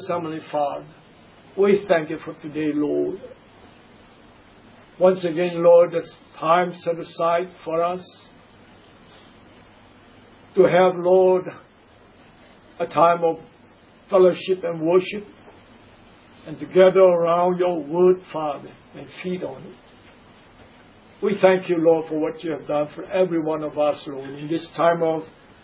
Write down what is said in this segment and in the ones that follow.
Heavenly Father, we thank you for today, Lord. Once again, Lord, this time set aside for us to have, Lord, a time of fellowship and worship and to gather around your word, Father, and feed on it. We thank you, Lord, for what you have done for every one of us, Lord, in this time of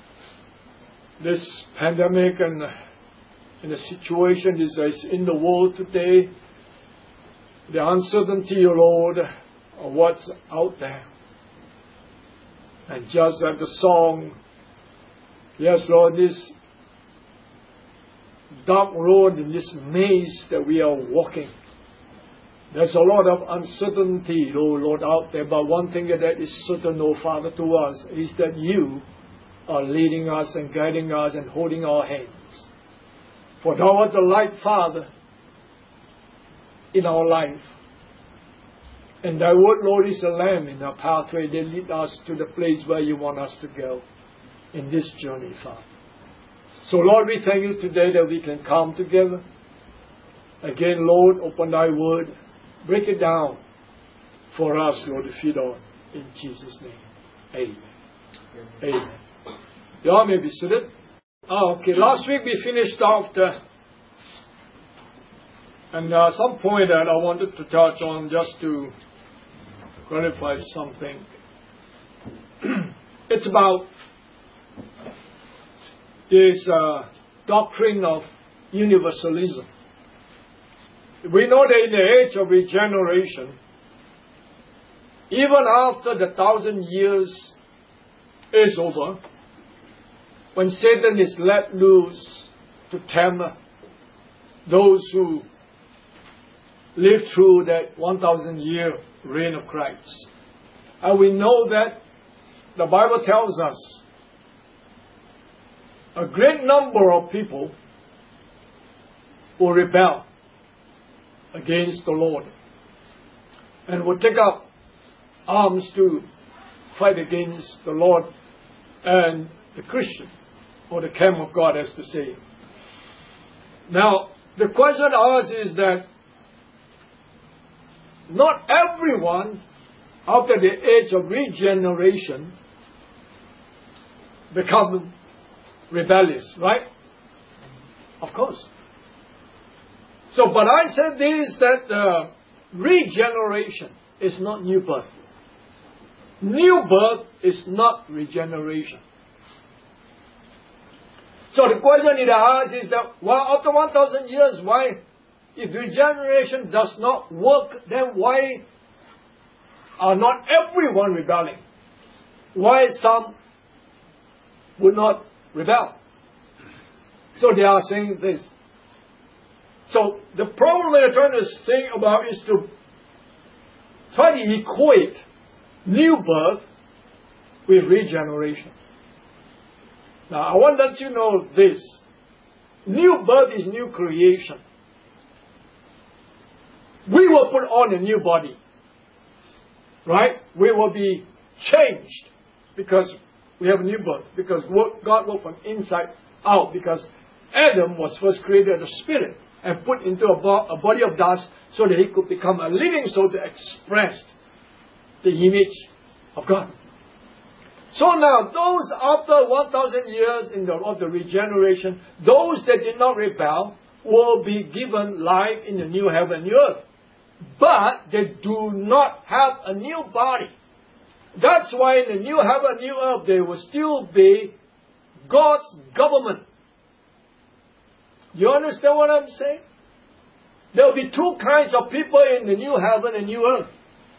this pandemic and in the situation that is in the world today, the uncertainty, Lord, of what's out there. And just like the song, yes, Lord, this dark road in this maze that we are walking, there's a lot of uncertainty, oh Lord, out there. But one thing that is certain, oh Father, to us is that you are leading us and guiding us and holding our hands. For thou art the light, Father, in our life. And thy word, Lord, is a lamp in our pathway that lead us to the place where you want us to go in this journey, Father. So, Lord, we thank you today that we can come together. Again, Lord, open thy word. Break it down for us, Lord, to feed on. In Jesus' name. Amen. Amen. You all may be seated. Okay, last week we finished off some point that I wanted to touch on just to clarify something. It's about this doctrine of universalism. We know that in the age of regeneration, even after the 1,000 years is over, when Satan is let loose to tempt those who live through that 1,000-year reign of Christ. And we know that the Bible tells us a great number of people will rebel against the Lord and will take up arms to fight against the Lord and the Christian, or the camp of God, as to say. Now, the question asked is that not everyone, after the age of regeneration, become rebellious, right? Of course. So, but I said this, that regeneration is not new birth. New birth is not regeneration. So the question it asks is that, well, after 1,000 years, why, if regeneration does not work, then why are not everyone rebelling? Why some would not rebel? So they are saying this. So the problem they're trying to think about is to try to equate new birth with regeneration. Now, I want that you know this. New birth is new creation. We will put on a new body. Right? We will be changed because we have a new birth. Because God worked from inside out. Because Adam was first created as a spirit and put into a body of dust so that he could become a living soul to express the image of God. So now, those after 1,000 years of the regeneration, those that did not rebel will be given life in the new heaven and new earth. But they do not have a new body. That's why in the new heaven and new earth, there will still be God's government. You understand what I'm saying? There will be two kinds of people in the new heaven and new earth.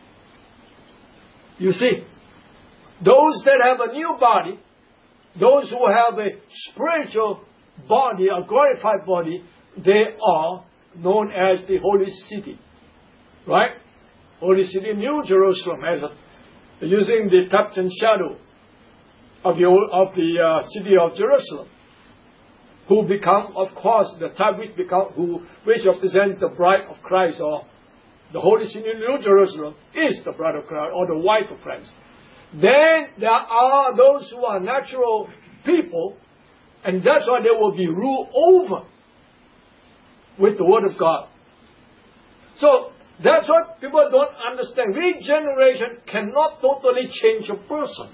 You see, those that have a new body, those who have a spiritual body, a glorified body, they are known as the Holy City. Right? Holy City, New Jerusalem, using the type and shadow of the city of Jerusalem, who become, of course, the type which represents the bride of Christ, or the Holy City, New Jerusalem, is the bride of Christ, or the wife of Christ. Then there are those who are natural people, and that's why they will be ruled over with the Word of God. So that's what people don't understand. Regeneration cannot totally change a person.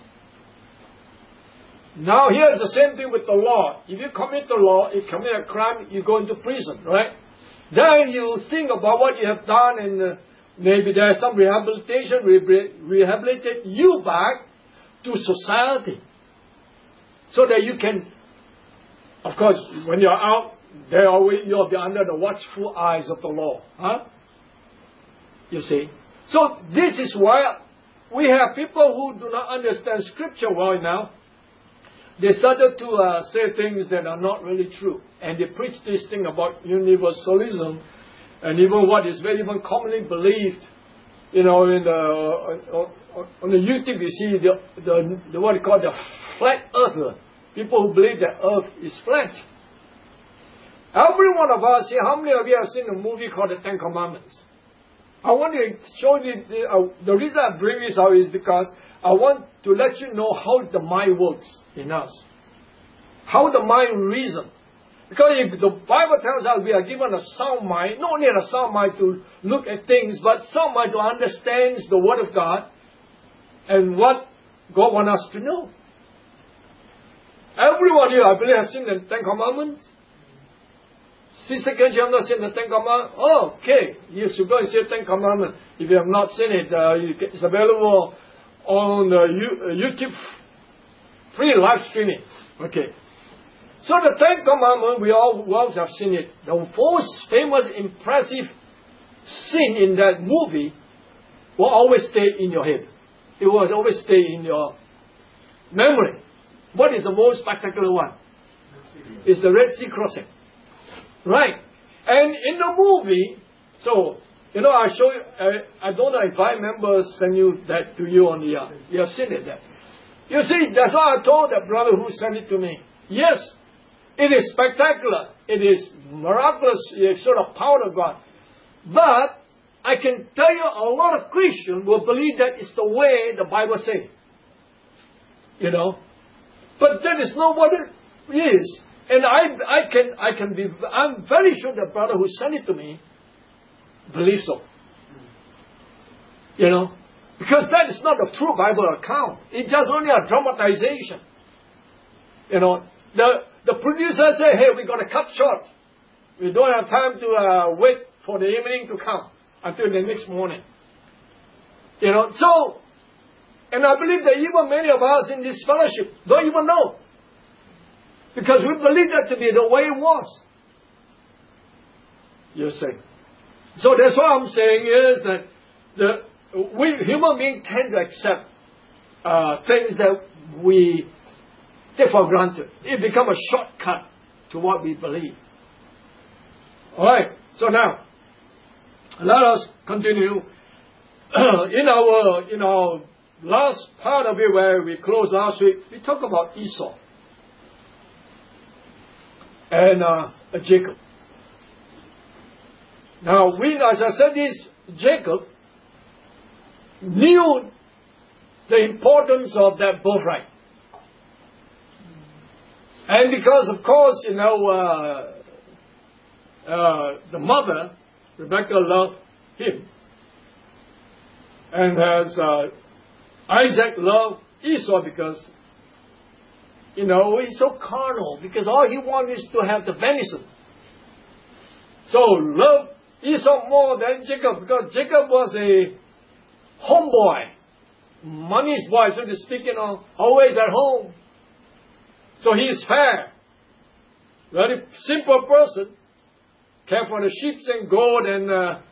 Now here's the same thing with the law. If you commit the law, you commit a crime, you go into prison, right? Then you think about what you have done, and maybe there's some rehabilitation, rehabilitate you back to society. So that you can, of course, when you're out, you'll be under the watchful eyes of the law. Huh? You see? So this is why we have people who do not understand Scripture well now. They started to say things that are not really true. And they preach this thing about universalism, and even what is very even commonly believed. You know, in on the YouTube you see the what you call the flat earther. People who believe that earth is flat. Every one of us here, how many of you have seen a movie called The Ten Commandments? I want to show you, the reason I bring this out is because I want to let you know how the mind works in us. How the mind reasons. Because if the Bible tells us we are given a sound mind, not only a sound mind to look at things, but sound mind to understand the Word of God and what God wants us to know. Everyone here, I believe, has seen the Ten Commandments. Sister, can you have not seen the Ten Commandments? Oh, okay. You should go and see the Ten Commandments. If you have not seen it, it's available on YouTube, free live streaming. Okay. So the Ten Commandments, we all have seen it. The most famous, impressive scene in that movie will always stay in your head. It will always stay in your memory. What is the most spectacular one? It's the Red Sea crossing. Right. And in the movie, so, you know, I show you, I don't know if I remember sending you that to you on the, you have seen it there. You see, that's why I told that brother who sent it to me. Yes, it is spectacular. It is miraculous. It is sort of power of God. But I can tell you a lot of Christians will believe that it's the way the Bible says. You know. But that is not what it is. And I'm very sure the brother who sent it to me believes so. You know. Because that is not the true Bible account. It's just only a dramatization. You know. The producer said, hey, we're going to cut short. We don't have time to wait for the evening to come until the next morning. You know, so, and I believe that even many of us in this fellowship don't even know. Because we believe that to be the way it was. You see. So that's what I'm saying is that we human beings tend to accept things that we take for granted. It becomes a shortcut to what we believe. Alright, so now, let us continue. In our last part of it where we closed last week, we talked about Esau and Jacob. Now, as I said this, Jacob knew the importance of that birthright. And because, of course, the mother, Rebecca, loved him. And as Isaac loved Esau because, he's so carnal. Because all he wanted is to have the venison. So loved Esau more than Jacob. Because Jacob was a homeboy. Mommy's boy, so to speak, always at home. So he is fair. Very simple person. Care for the sheep and goat and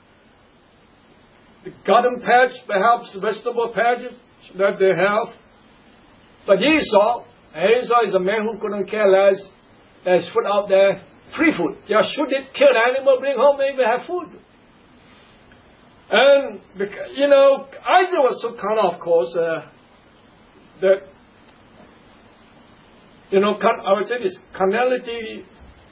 the garden patch, perhaps vegetable patches that they have. But Esau is a man who couldn't care less. There's food out there, free food. Just shoot it, kill the animal, bring home, maybe have food. And, Isaac was so carnal, of course, that, I would say this carnality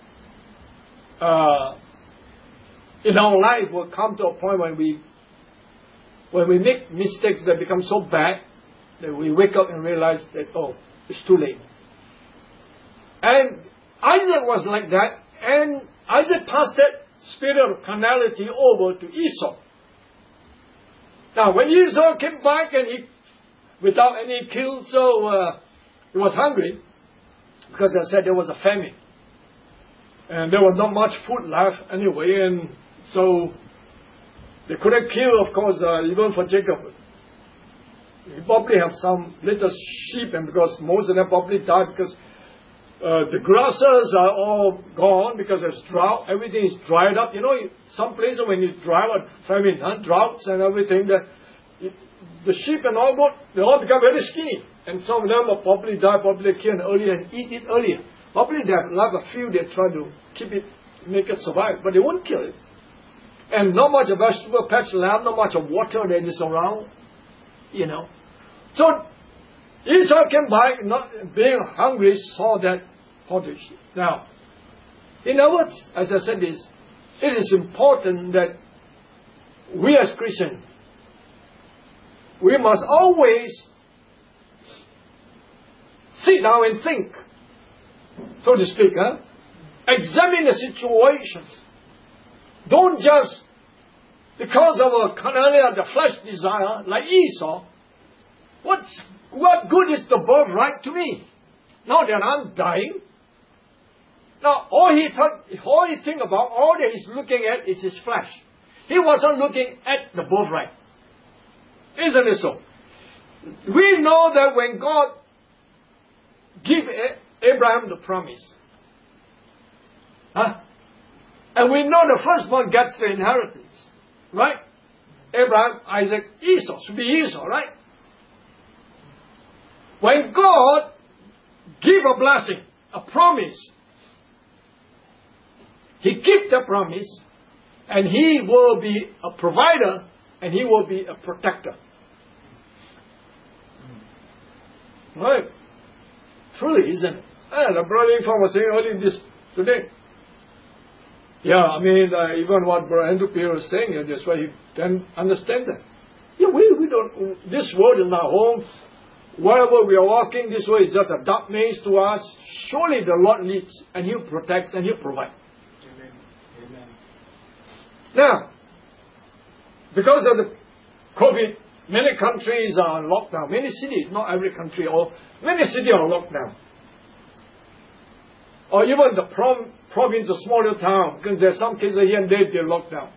in our life will come to a point when we make mistakes that become so bad that we wake up and realize that, it's too late. And Isaac was like that, and Isaac passed that spirit of carnality over to Esau. Now, when Esau came back and he, without any kill, so he was hungry, because I said there was a famine. And there was not much food left anyway, and so they couldn't kill, of course, even for Jacob. He probably have some little sheep, and because most of them probably died because the grasses are all gone because there's drought. Everything is dried up. You know, some places when you dry out famine, droughts and everything, the sheep and all they all become very skinny. And some of them will probably die, probably killed earlier and eat it earlier. Probably they have like a few, they try to keep it, make it survive, but they won't kill it. And not much of vegetable patch left, not much of water that is around, you know. So Esau came by, not being hungry, saw that pottage. Now, in other words, as I said this, it is important that we as Christians, we must always sit down and think, so to speak, examine the situations. Don't just, because of a carnality of the flesh desire, like Esau, what good is the birthright to me? Now that I'm dying. Now, all he think about, all that he's looking at is his flesh. He wasn't looking at the birthright. Isn't it so? We know that when God gave Abraham the promise, and we know the firstborn gets the inheritance, right? Abraham, Isaac, Esau. Should be Esau, right? When God give a blessing, a promise, He keeps the promise, and He will be a provider, and He will be a protector. Right? Truly, isn't it? The Brother Info was saying earlier this today. Yeah, I mean, even what Brother Andrew Pierre was saying, that's why he can understand that. Yeah, we don't, this world is our home. Wherever we are walking, this way is just a dark maze to us. Surely the Lord leads, and He'll protect, and He'll provide. Amen. Amen. Now, because of the COVID, many countries are on lockdown. Many cities, not every country, or many cities are on lockdown. Or even the province, a smaller town, because there's some cases here and there, they're locked down.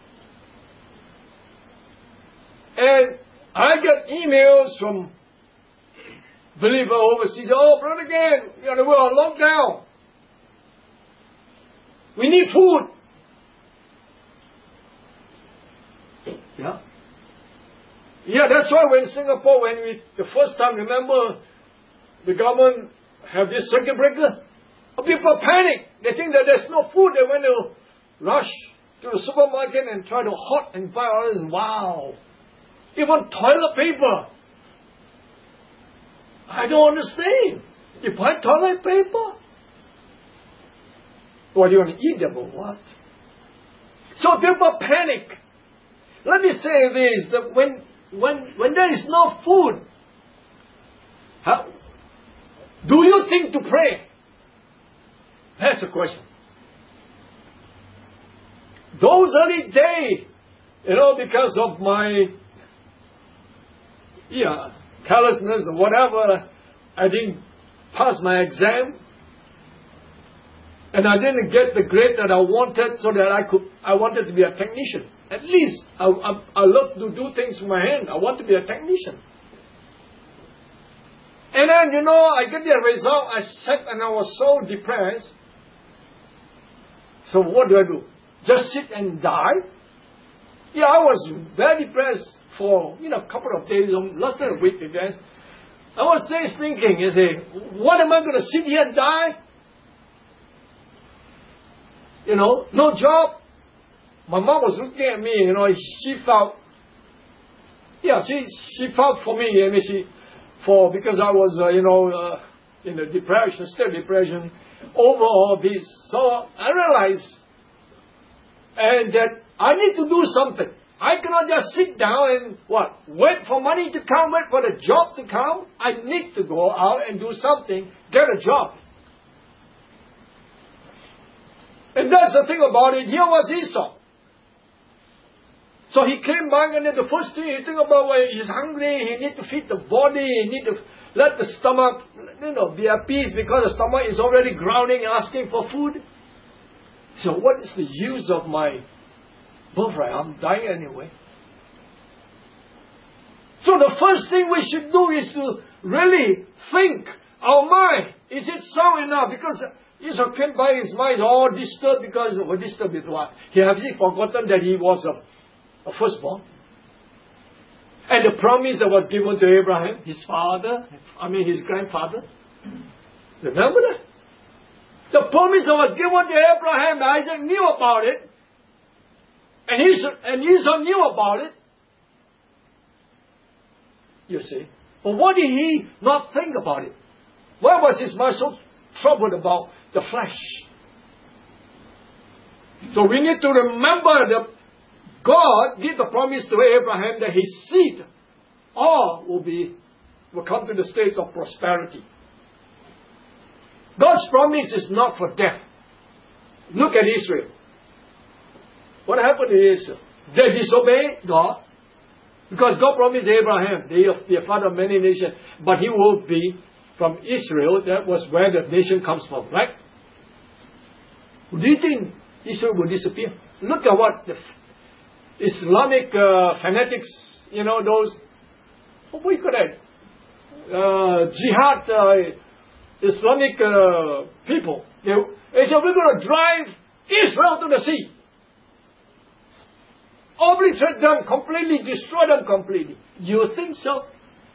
And I get emails from believers overseas. Oh, brother, again, we're on lockdown. We need food. Yeah. Yeah, that's why when Singapore, the first time, remember, the government have this circuit breaker, people panic. They think that there's no food. They want to rush to the supermarket and try to hot and buy all this. Wow. Even toilet paper. I don't understand. You buy toilet paper? What, you want to eat them or what? So people panic. Let me say this, that when there is no food, do you think to pray? That's the question. Those early days, because of my carelessness or whatever, I didn't pass my exam. And I didn't get the grade that I wanted, so that I wanted to be a technician. At least, I love to do things with my hand. I want to be a technician. And then, I get the result. I sat and I was so depressed. So what do? Just sit and die? Yeah, I was very depressed for, a couple of days, less than a week, I guess. I was just thinking, what am I going to sit here and die? No job. My mom was looking at me, she felt, she felt for me, and because I was, in a depression, still depression, over all this. So I realized, and that I need to do something. I cannot just sit down and wait for money to come, wait for the job to come. I need to go out and do something, get a job. And that's the thing about it. Here was Esau. So he came back, and then the first thing he think about, well, he's hungry, he need to feed the body, he need to let the stomach, be at peace, because the stomach is already growling, asking for food. So what is the use of my birthright? I'm dying anyway. So the first thing we should do is to really think, our mind, is it sound enough? Because Esau came by, his mind all disturbed, because, disturbed with what? He has forgotten that he was a firstborn. And the promise that was given to Abraham, his grandfather. Remember that? The promise that was given to Abraham, Isaac knew about it. And Esau knew about it. You see. But what did he not think about it? Why was his mind so troubled about the flesh? So we need to remember that God gave the promise to Abraham that his seed all will come to the state of prosperity. God's promise is not for death. Look at Israel. What happened to Israel? They disobeyed God. Because God promised Abraham, the father of many nations, but he will be from Israel. That was where the nation comes from, right? Do you think Israel will disappear? Look at what the Islamic fanatics, those, what we call that? Jihad, Islamic people. They said, we're going to drive Israel to the sea. Obliterate them completely, destroy them completely. You think so?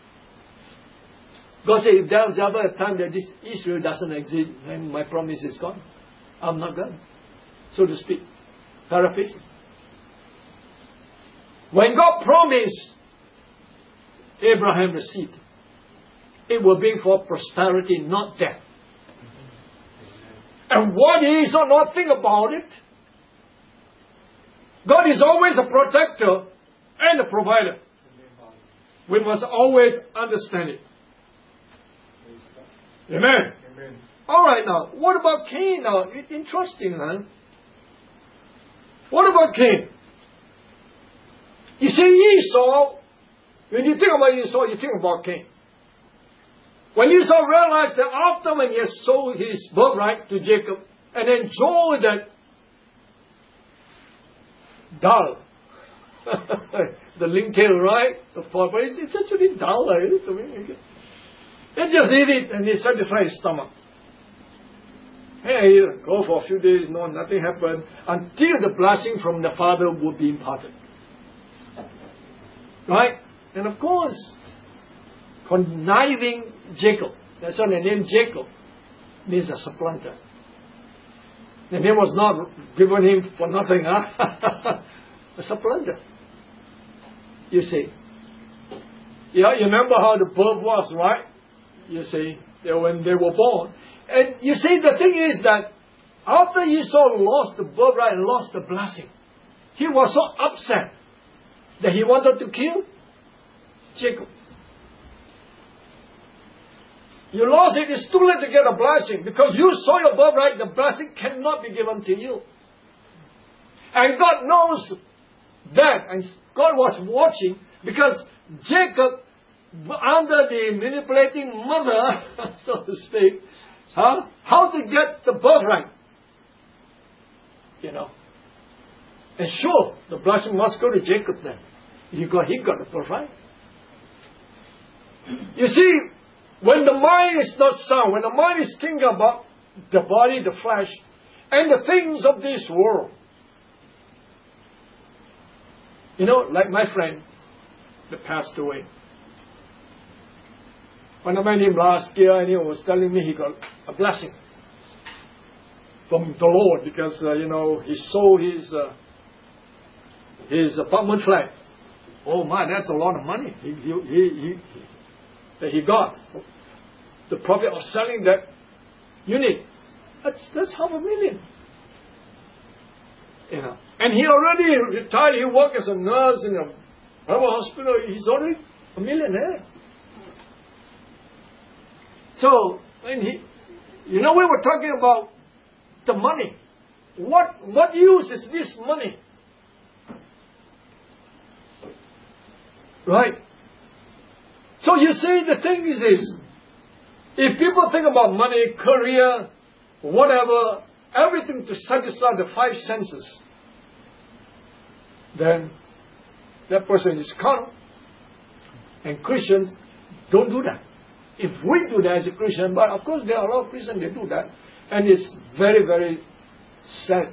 God said, if there's ever a time that this Israel doesn't exist, then my promise is gone. I'm not going, so to speak. Paraphrasing. When God promised Abraham the seed, it will bring forth prosperity, not death. And what is or not think about it? God is always a protector and a provider. We must always understand it. Amen. Amen. All right, now, what about Cain? Now, it's interesting, man. What about Cain? You see, Esau, when you think about Esau, you think about Cain. When Esau realized that after when he sold his birthright to Jacob and enjoyed that dull, the lingtail, right? The purple, it's actually dull, isn't it? They just eat it and they satisfy his stomach. Hey, go for a few days, no, nothing happened, until the blessing from the Father would be imparted. Right? And of course, conniving Jacob, that's why the name Jacob means a supplanter. The name was not given him for nothing, huh? A supplanter. You see. Yeah, you remember how the birth was, right? You see, when they were born. And you see, the thing is that after Esau lost the birthright and lost the blessing, he was so upset that he wanted to kill Jacob. You lost it, it's too late to get a blessing. Because you saw your birthright, the blessing cannot be given to you. And God knows that. And God was watching, because Jacob, under the manipulating mother, so to speak, how to get the birthright. And sure, the blessing must go to Jacob then. He got the birthright. You see, when the mind is not sound, when the mind is thinking about the body, the flesh, and the things of this world. Like my friend that passed away. When I met him last year, and he was telling me he got a blessing from the Lord because, he sold his apartment flat. Oh my, that's a lot of money that he got. The profit of selling that unit. That's $500,000. And he already retired. He worked as a nurse in a private hospital. He's already a millionaire. So, when we were talking about the money. what use is this money? Right? So you see, the thing is this. If people think about money, career, whatever, everything to satisfy the five senses, then that person is carnal. And Christians don't do that. If we do that as a Christian, but of course there are a lot of Christians that do that, and it's very, very sad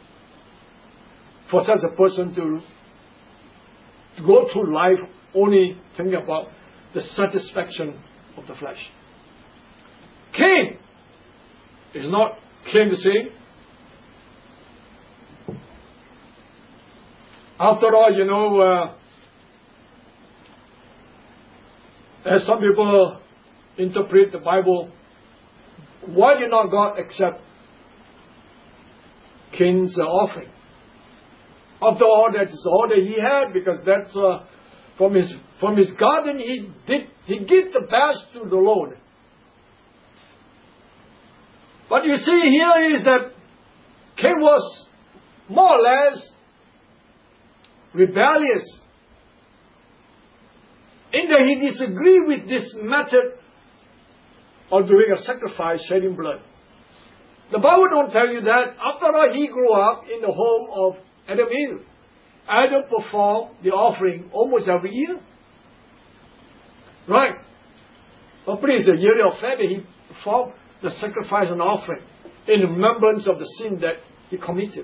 for such a person to go through life only thinking about the satisfaction of the flesh. Cain is not Cain the same. After all, as some people interpret the Bible, why did not God accept Cain's offering? After all, that is all that he had, because that's from his garden he gave the best to the Lord. But you see here is that Cain was more or less rebellious, in that he disagreed with this method of doing a sacrifice, shedding blood. The Bible don't tell you that. After all, he grew up in the home of Adam and Eve. Adam performed the offering almost every year. Right? Hopefully it's a yearly affair that he performed the sacrifice and offering in remembrance of the sin that he committed.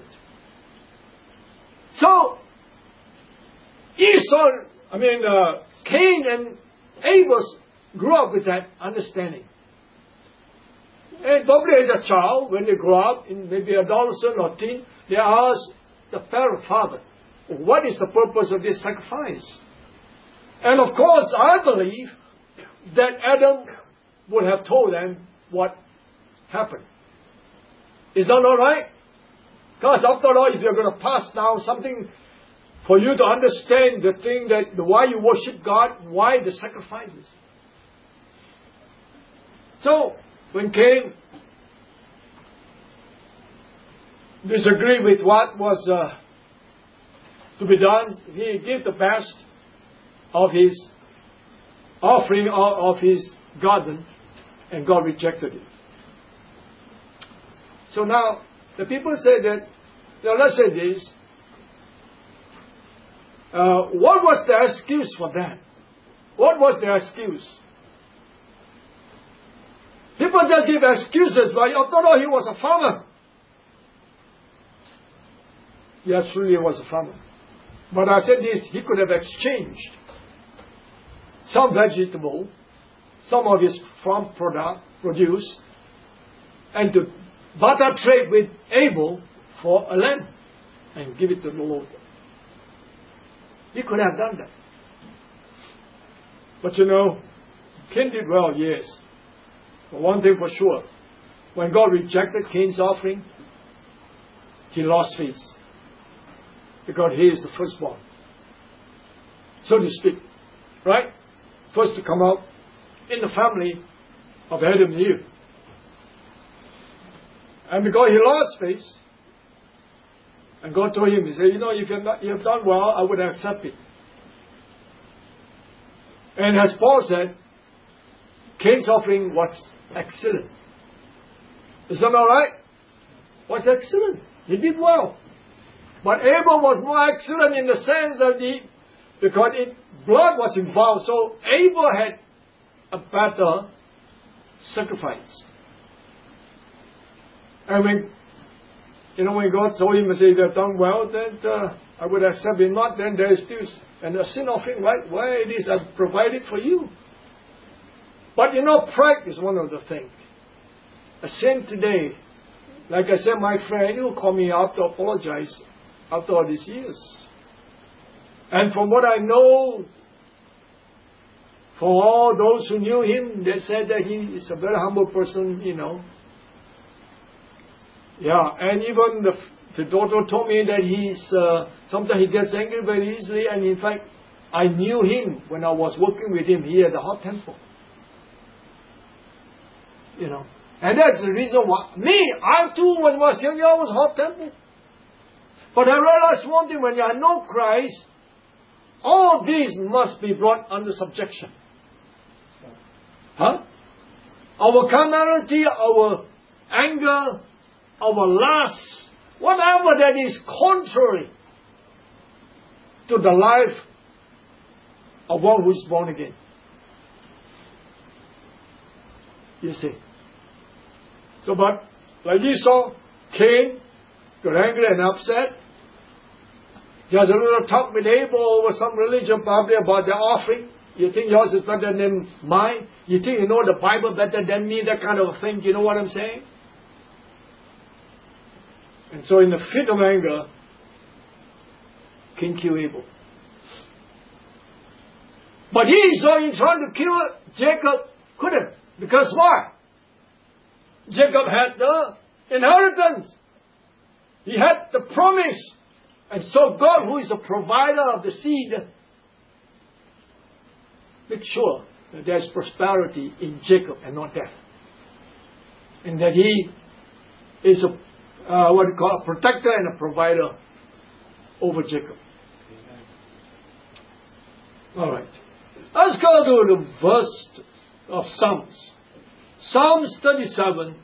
So, Cain and Abel grew up with that understanding. And probably as a child, when they grow up, in maybe adolescent or teen, they ask the father, what is the purpose of this sacrifice? And of course, I believe that Adam would have told them what happened. Is that all right? Because after all, if you're going to pass down something for you to understand the thing that why you worship God, why the sacrifices. So, when Cain disagreed with what was to be done, he gave the best of his offering of his garden, and God rejected it. So now, the people say that, let's say this, what was the excuse for that? What was the excuse? People just give excuses, but after all, he was a farmer. Yes, truly he was a farmer. But I said this, he could have exchanged some vegetable, some of his farm produce, and to barter trade with Abel for a lamb and give it to the Lord. He could have done that. But Cain did well, yes. But one thing for sure, when God rejected Cain's offering, he lost faith. Because he is the firstborn, so to speak. Right? First to come out in the family of Adam and Eve. And because he lost faith, and God told him, he said, if you have done well, I would accept it. And as Paul said, Cain's offering was excellent. Is that all right? Was excellent. He did well. But Abel was more excellent in the sense that because blood was involved, so Abel had a better sacrifice. And when God told him to say they've done well, then I would accept it. Not, then there is still a sin offering, right? Where it is, I've provided for you. But pride is one of the things. A sin today, like I said, my friend, he will call me out to apologize after all these years. And from what I know, for all those who knew him, they said that he is a very humble person, Yeah, and even the daughter told me that sometimes he gets angry very easily, and in fact, I knew him when I was working with him here at the hot temple. And that's the reason why. I too, when I was young, I was hot-tempered. But I realized one thing, when I know Christ, all these must be brought under subjection. Huh? Our carnality, our anger, our lust, whatever that is contrary to the life of one who is born again. You see. So, but like you saw, Cain got angry and upset. Just a little talk with Abel over some religion, probably about the offering. You think yours is better than mine? You think you know the Bible better than me? That kind of thing. You know what I'm saying? And so in the fit of anger, Cain killed Abel. But Esau, in trying to kill Jacob, couldn't. Because why? Jacob had the inheritance. He had the promise. And so God, who is the provider of the seed, make sure that there's prosperity in Jacob and not death. And that he is a protector and a provider over Jacob. All right. Let's go to the verse of Psalms. Psalms 37.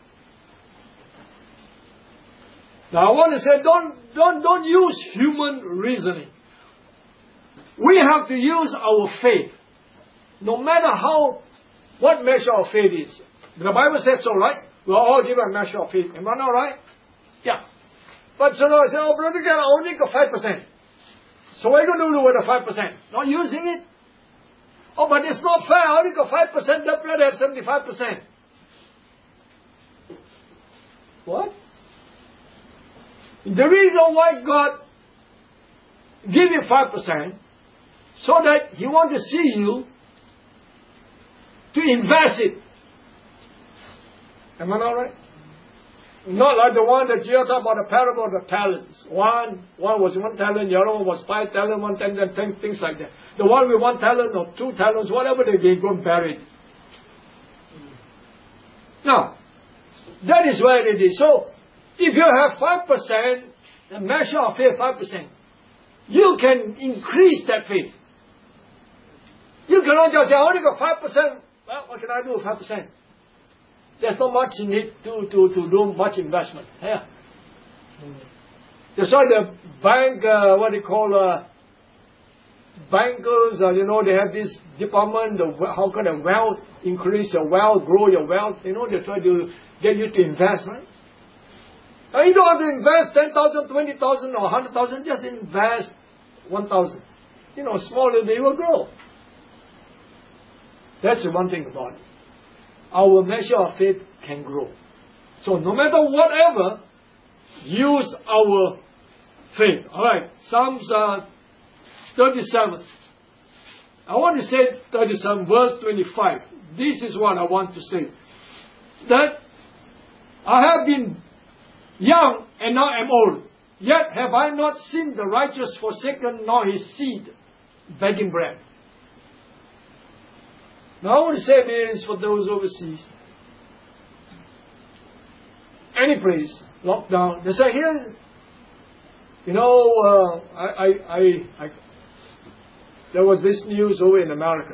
Now I want to say, don't use human reasoning. We have to use our faith. No matter what measure of faith is. The Bible says so, right? We're all given a measure of faith. Am I not right? Yeah. But so I say, oh, brother, I only got 5%. So what are you going to do with the 5%? Not using it? Oh, but it's not fair. I only got 5%, that brother has 75%. What? The reason why God give you 5%, so that He wants to see you to invest it. Am I not right? Not like the one that Jesus talked about, the parable of the talents. One was 1 talent, the other one was 5 talents, 1 talent, 10, things like that. The one with 1 talent or 2 talents, whatever they go and bury it. Now, that is where it is. So, if you have 5%, the measure of faith 5%, you can increase that faith. You cannot just say, I only got 5%. Well, what can I do with 5%? There's not much in it to do much investment. Yeah. That's why the bank, bankers, they have this department, how can the wealth, increase your wealth, grow your wealth. They try to get you to invest, right? Now, you don't have to invest 10,000, 20,000 or 100,000, just invest 1,000. Smaller they will grow. That's the one thing about it. Our measure of faith can grow. So no matter whatever, use our faith. Alright, Psalms 37. I want to say 37 verse 25. This is what I want to say. That I have been young and now am old. Yet have I not seen the righteous forsaken, nor his seed begging bread. Now I want to say this for those overseas. Any place, lockdown. They say here, there was this news over in America.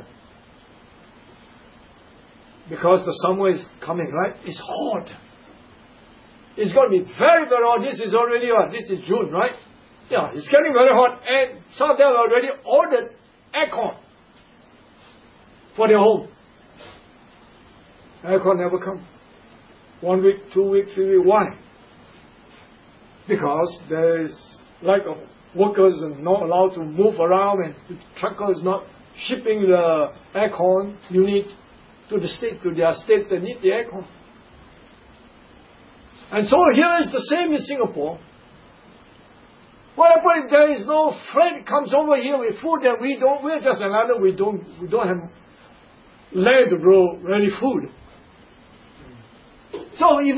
Because the summer is coming, right? It's hot. It's going to be very, very hot. This is already hot. This is June, right? Yeah, it's getting very hot. And some of them already ordered aircon for their home. Aircon never come. 1 week, 2 weeks, 3 weeks. Why? Because there is lack of workers and not allowed to move around, and the trucker is not shipping the aircon unit to their states that need the aircon. And so here is the same in Singapore. What if there is no freight comes over here with food that we're just an island, we don't have land to grow ready food. So if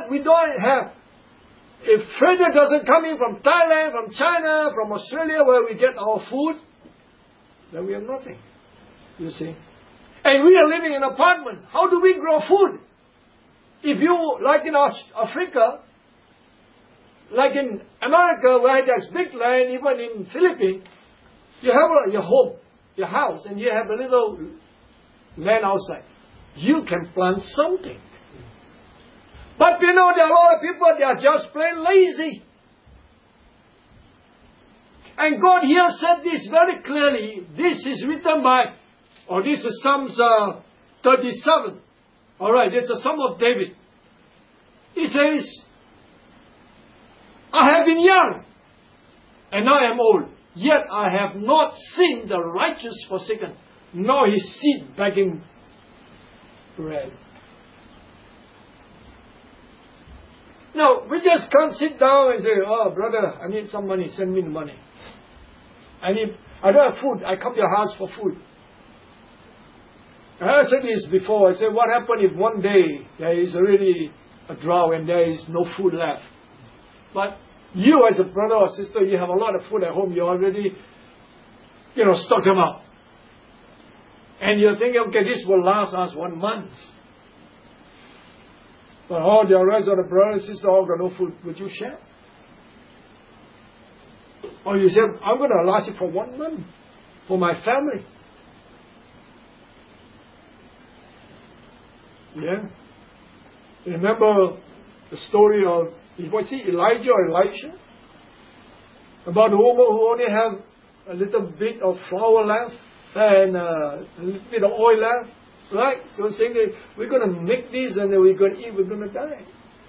if freight doesn't come in from Thailand, from China, from Australia, where we get our food, then we have nothing. You see? And we are living in an apartment. How do we grow food? If you, like in Africa, like in America, where there's big land, even in Philippines, you have your home, your house, and you have a little land outside. You can plant something. But you know, there are a lot of people, they are just plain lazy. And God here said this very clearly. This is written by, this is Psalms 37. Alright, it's a Psalm of David. He says, I have been young, and I am old, yet I have not seen the righteous forsaken, nor his seed begging bread. Now, we just can't sit down and say, oh, brother, I need some money, send me the money. I don't have food, I come to your house for food. And I said this before, I said, what happens if one day there is already a drought and there is no food left? But you as a brother or sister, you have a lot of food at home, you already, stock them up. And you're thinking, okay, this will last us 1 month. But all the rest of the brothers and sisters all got no food, would you share? Or you say, I'm going to last it for 1 month, for my family. Yeah. Remember the story of, was it Elijah or Elisha? About the woman who only had a little bit of flour left and a little bit of oil left. Right? So saying that we're going to make this and then we're going to eat, we're going to die.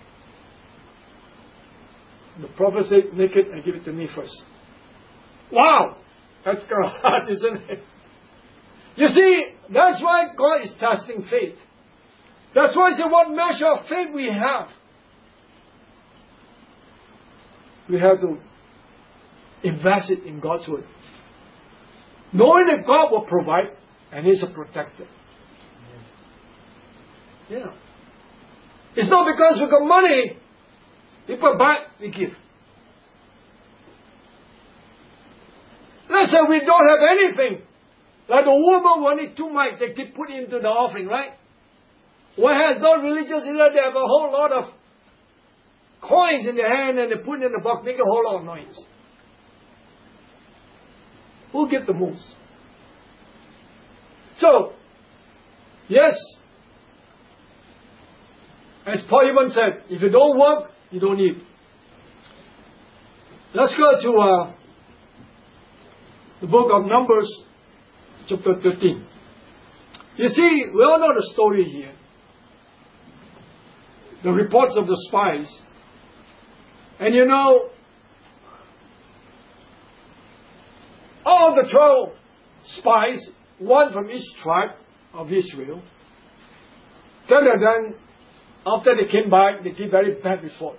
The prophet said, make it and give it to me first. Wow! That's kind of hard, isn't it? You see, that's why God is testing faith. That's why I say what measure of faith we have. We have to invest it in God's word. Knowing that God will provide and He's a protector. Yeah. It's not because we got money, people buy, we give. Let's say we don't have anything. Like the woman wanted 2 mites, they keep putting into the offering, right? Whereas those religious leaders, they have a whole lot of coins in their hand and they put it in the box, make a whole lot of noise. Who give the most? So, yes, as Paul even said, if you don't work, you don't eat. Let's go to the book of Numbers, chapter 13. You see, we all know the story here. The reports of the spies. And you know, all the 12 spies, one from each tribe of Israel, then after they came back, they gave very bad report.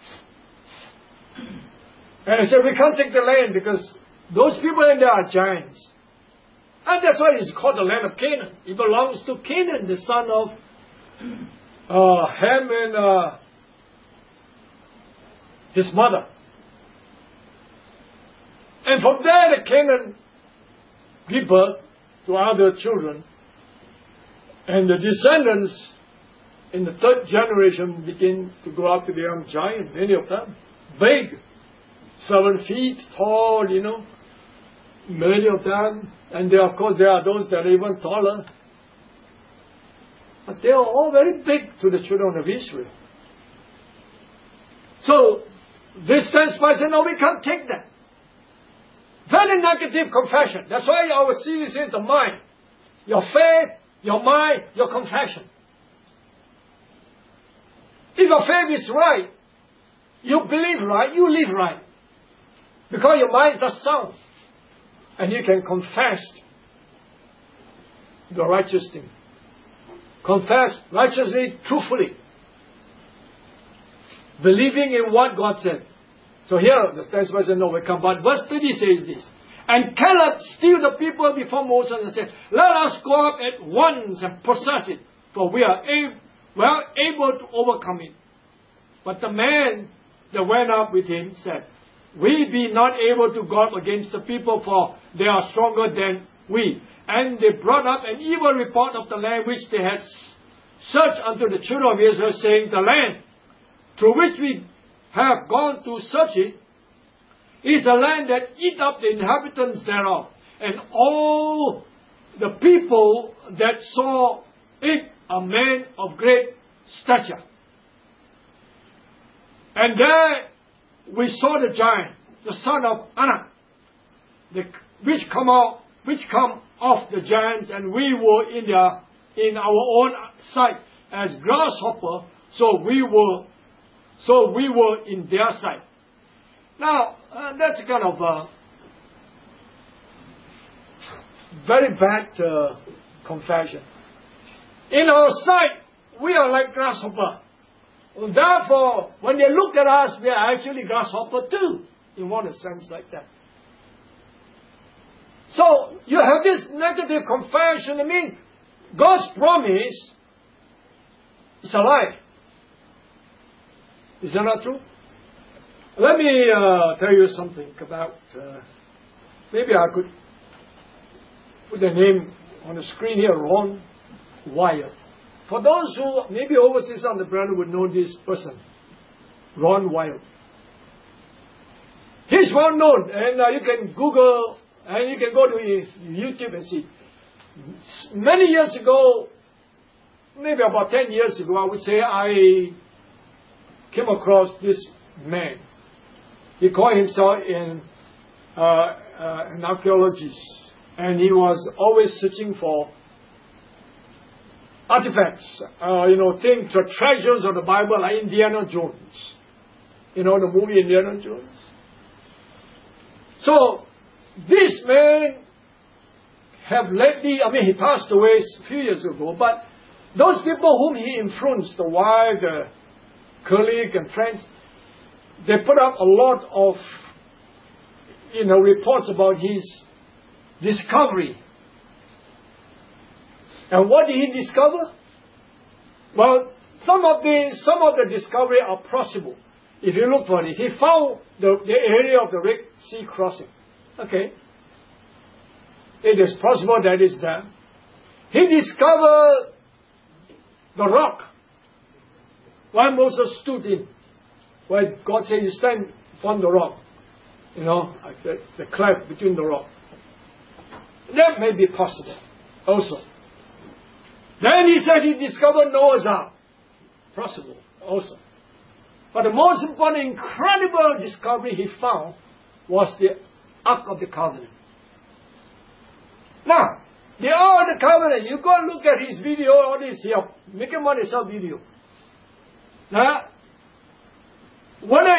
And they said, we can't take the land because those people in there are giants. And that's why it's called the land of Canaan. It belongs to Canaan, the son of Ham and his mother. And from there, the Canaan give birth to other children. And the descendants in the 3rd generation begin to grow up to be young giants, many of them. Big, 7 feet tall, many of them. And there, of course, there are those that are even taller. But they are all very big to the children of Israel. So, this 10 spies said, no, we can't take that. Very negative confession. That's why our series is the mind. Your faith, your mind, your confession. If your faith is right, you believe right, you live right. Because your minds are sound. And you can confess the righteous thing. Confess righteously, truthfully. Believing in what God said. So here, the text verse says, no, we come. But verse 30 says this. And Caleb stilled the people before Moses and said, let us go up at once and possess it, for we are able to overcome it. But the man that went up with him said, we be not able to go up against the people, for they are stronger than we. And they brought up an evil report of the land which they had search unto the children of Israel, saying, the land through which we have gone to search it is a land that eat up the inhabitants thereof. And all the people that saw it are men of great stature. And there we saw the giant, the son of Anak, which come of the giants, and we were in our own sight as grasshopper, so we were in their sight. Now that's kind of a very bad confession. In our sight, we are like grasshopper. Therefore, when they look at us, we are actually grasshopper too, in one sense like that. So, you have this negative confession. I mean, God's promise is alive. Is that not true? Let me tell you something about, maybe I could put the name on the screen here, Ron Wyatt. For those who maybe overseas on the brother would know this person, Ron Wyatt. He's well known, and you can Google, and you can go to his YouTube and see. Many years ago, maybe about 10 years ago, I would say, I came across this man. He called himself an archaeologist, and he was always searching for artifacts, things, treasures of the Bible, like Indiana Jones. You know the movie Indiana Jones? So, this man have lately, he passed away a few years ago, but those people whom he influenced, the wife, the colleague and friends, they put up a lot of, reports about his discovery. And what did he discover? Well, some of the discovery are possible. If you look for it, he found the area of the Red Sea crossing. Okay. It is possible that is there. He discovered the rock where Moses stood in. Where God said, you stand upon the rock. Like the cleft between the rock. That may be possible also. Then he said he discovered Noah's Ark. Possible also. But the most important, incredible discovery he found was the Ark of the Covenant. Now, the Ark of the Covenant, you go and look at his video, all this here, make him on himself video. Now, whether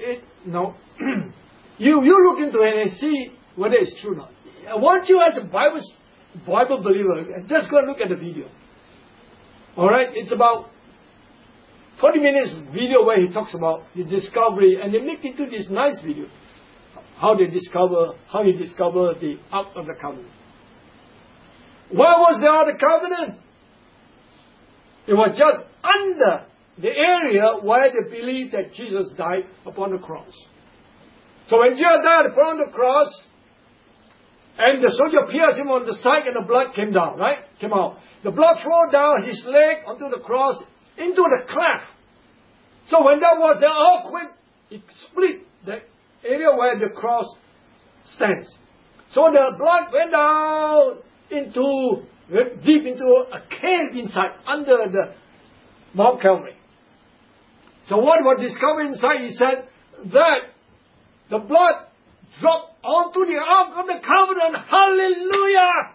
you look into it and see whether it's true or not. I want you as a Bible believer, just go and look at the video. Alright, it's about 40 minutes video where he talks about the discovery, and they make it into this nice video. How he discovered the Ark of the Covenant. Where was the Ark of the Covenant? It was just under the area where they believed that Jesus died upon the cross. So when Jesus died upon the cross, and the soldier pierced him on the side and the blood came down, right? Came out. The blood flowed down his leg onto the cross into the cleft. So when there was the earthquake, it split the area where the cross stands. So the blood went down deep into a cave inside, under the Mount Calvary. So what was discovered inside, he said, that the blood dropped onto the Ark of the Covenant. Hallelujah!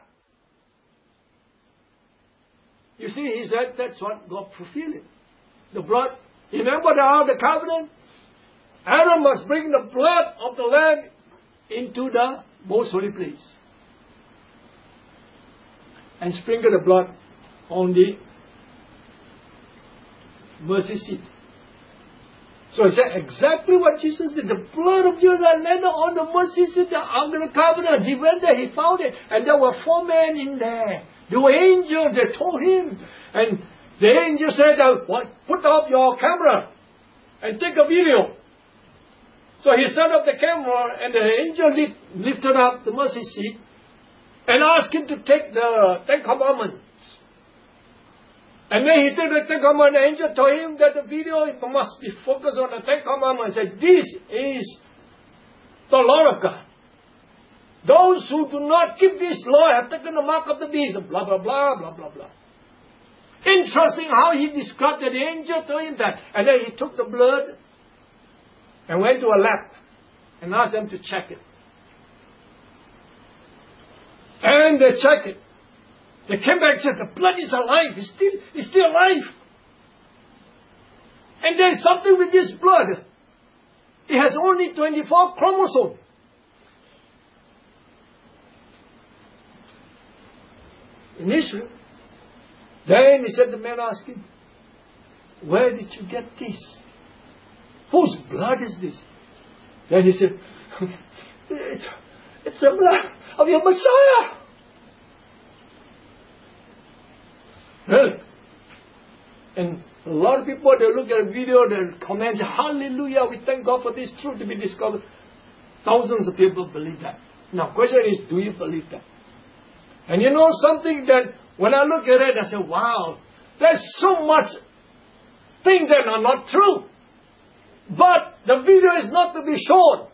You see, he said that's what God fulfilled. The blood. Remember the Ark of the Covenant? Aaron must bring the blood of the lamb into the most holy place. And sprinkle the blood on the mercy seat. So he said exactly what Jesus did. The blood of Jesus landed on the mercy seat, the Ark of the Covenant. He went there, he found it, and there were 4 men in there. They were angels, they told him. And the angel said, put up your camera and take a video. So he set up the camera, and the angel lifted up the mercy seat and asked him to take the 10 Commandments And then he took the Ten Commandments. The angel told him that the video must be focused on the Ten Commandments. And said, this is the law of God. Those who do not keep this law have taken the mark of the beast. Blah, blah, blah, blah, blah, blah. Interesting how he described that. The angel told him that. And then he took the blood and went to a lab and asked them to check it. And they checked it. They came back and said, the blood is alive. It's still alive. And there's something with this blood. It has only 24 chromosomes. In Israel. Then he said, the man asked him, where did you get this? Whose blood is this? Then he said, it's the blood of your Messiah. Really? And a lot of people, they look at a video, they comment, hallelujah, we thank God for this truth to be discovered. Thousands of people believe that. Now, question is, do you believe that? And you know something that when I look at it, I say, wow, there's so much things that are not true. But the video is not to be shown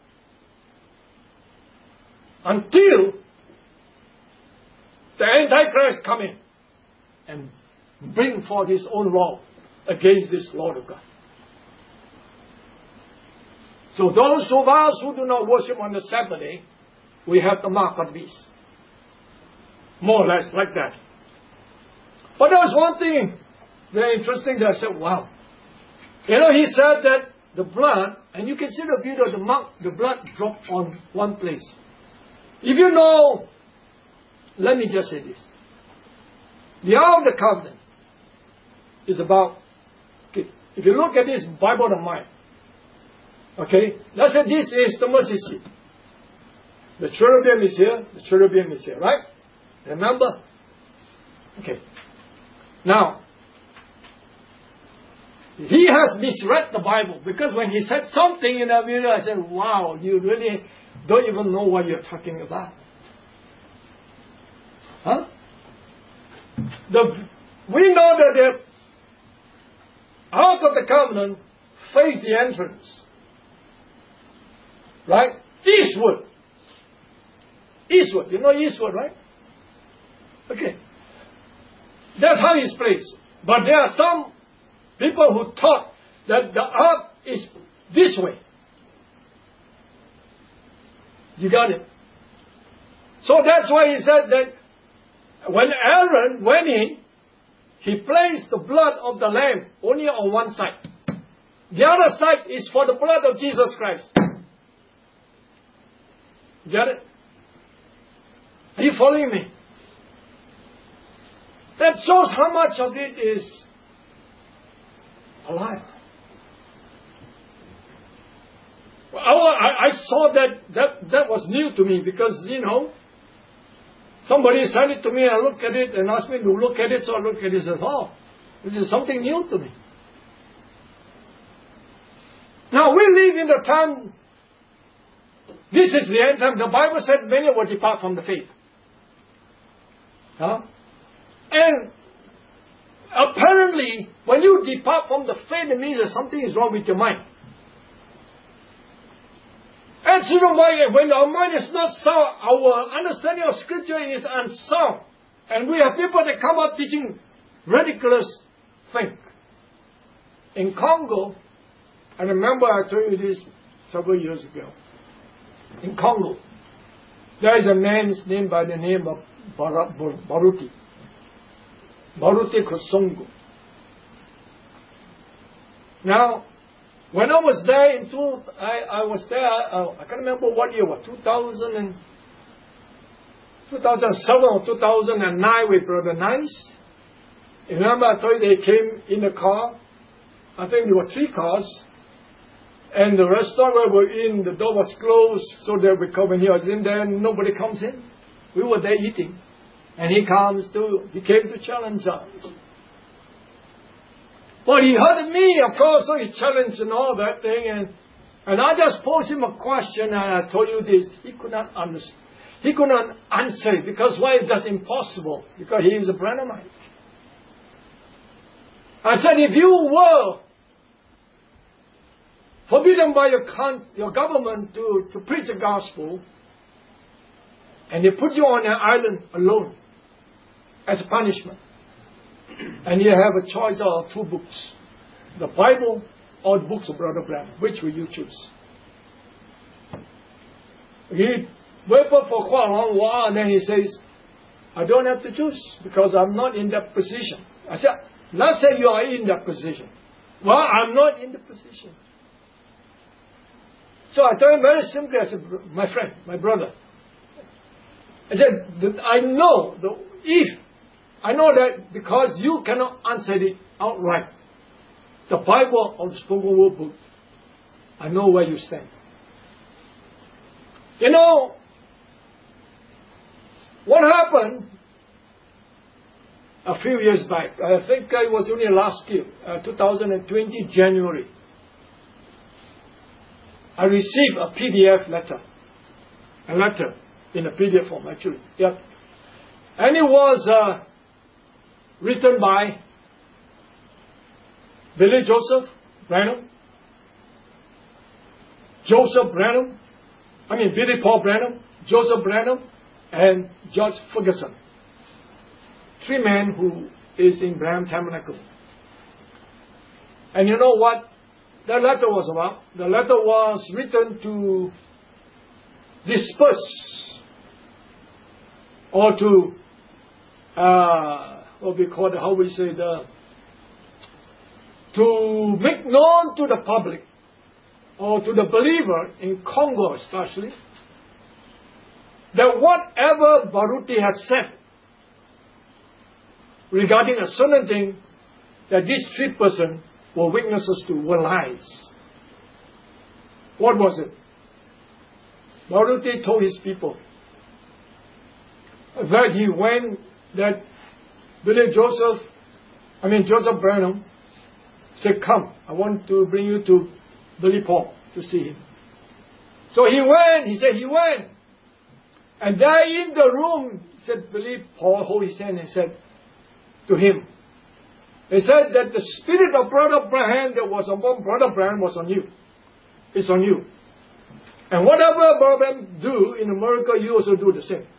until the Antichrist come in and bring forth his own law against this Lord of God. So those of us who do not worship on the Sabbath day, we have the mark of the beast. More or less like that. But there was one thing very interesting that I said, wow. You know, he said that the blood, and you can see the video, the blood dropped on one place. If you know, let me just say this. The Ark of the Covenant is about, okay, if you look at this Bible of mine, okay, let's say this is the mercy seat. The cherubim is here, the cherubim is here, right? Remember? Okay. Now, he has misread the Bible because when he said something in that video, I said, wow, you really don't even know what you're talking about. Huh? We know that the Ark of the Covenant faced the entrance. Right? Eastward. Eastward. You know eastward, right? Okay. That's how it's placed. But there are some people who thought that the ark is this way. You got it? So that's why he said that when Aaron went in, he placed the blood of the lamb only on one side. The other side is for the blood of Jesus Christ. Got it? Are you following me? That shows how much of it is alive. Well, I saw that was new to me because, you know, somebody sent it to me, I looked at it and asked me to look at it, so I looked at it and said, oh, this is something new to me. Now, we live in the time, this is the end time. The Bible said many will depart from the faith. Huh? And apparently, when you depart from the faith, it means that something is wrong with your mind. And you know why? When our mind is not sound, our understanding of Scripture is unsound. And we have people that come up teaching ridiculous things. In Congo, I remember I told you this several years ago. In Congo, there is a man named by the name of Baruti. Baruti Kosongo. Now, when I was there I was there, I can't remember what year, 2007 or 2009 with Brother Nice. Remember I told you they came in the car. I think there were 3 cars. And the restaurant where we were in, the door was closed, so that we come in here. I was in there and nobody comes in. We were there eating. And he came to challenge us. But he heard me, of course, so he challenged and all that thing. And I just posed him a question and I told you this. He could not understand. He could not answer it because why? It's just impossible. Because he is a Branhamite. I said, if you were forbidden by your government to preach the gospel, and they put you on an island alone as a punishment, and you have a choice of two books, the Bible or the books of Brother Branham, which will you choose? He waited for quite a long while, and then he says, I don't have to choose because I'm not in that position. I said, let's say you are in that position. Well, I'm not in the position. So I told him very simply, I said, my friend, my brother, I said, I know that because you cannot answer it outright, the Bible or the spoken word book, I know where you stand. You know, what happened a few years back, I think it was only last year, 2020, January, I received a PDF letter. A letter in a PDF form, actually. Yeah. And it was written by Billy Joseph Branham, Billy Paul Branham, Joseph Branham, and George Ferguson. Three men who is in Branham Tabernacle. And you know what the letter was about? The letter was written to disperse or to to make known to the public or to the believer in Congo especially that whatever Baruti had said regarding a certain thing that these three persons were witnesses to were lies. What was it? Baruti told his people that Joseph Branham said, come, I want to bring you to Billy Paul to see him. So he went. And there in the room, said Billy Paul, hold his hand and said to him, he said that the spirit of Brother Branham that was upon Brother Branham was on you. It's on you. And whatever Brother Branham do in America, you also do the same.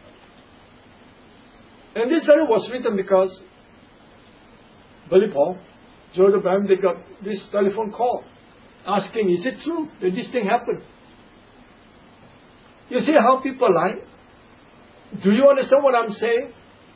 And this letter was written because Billy Paul, Joseph Branham, they got this telephone call asking, is it true that this thing happened? You see how people lie? Do you understand what I'm saying?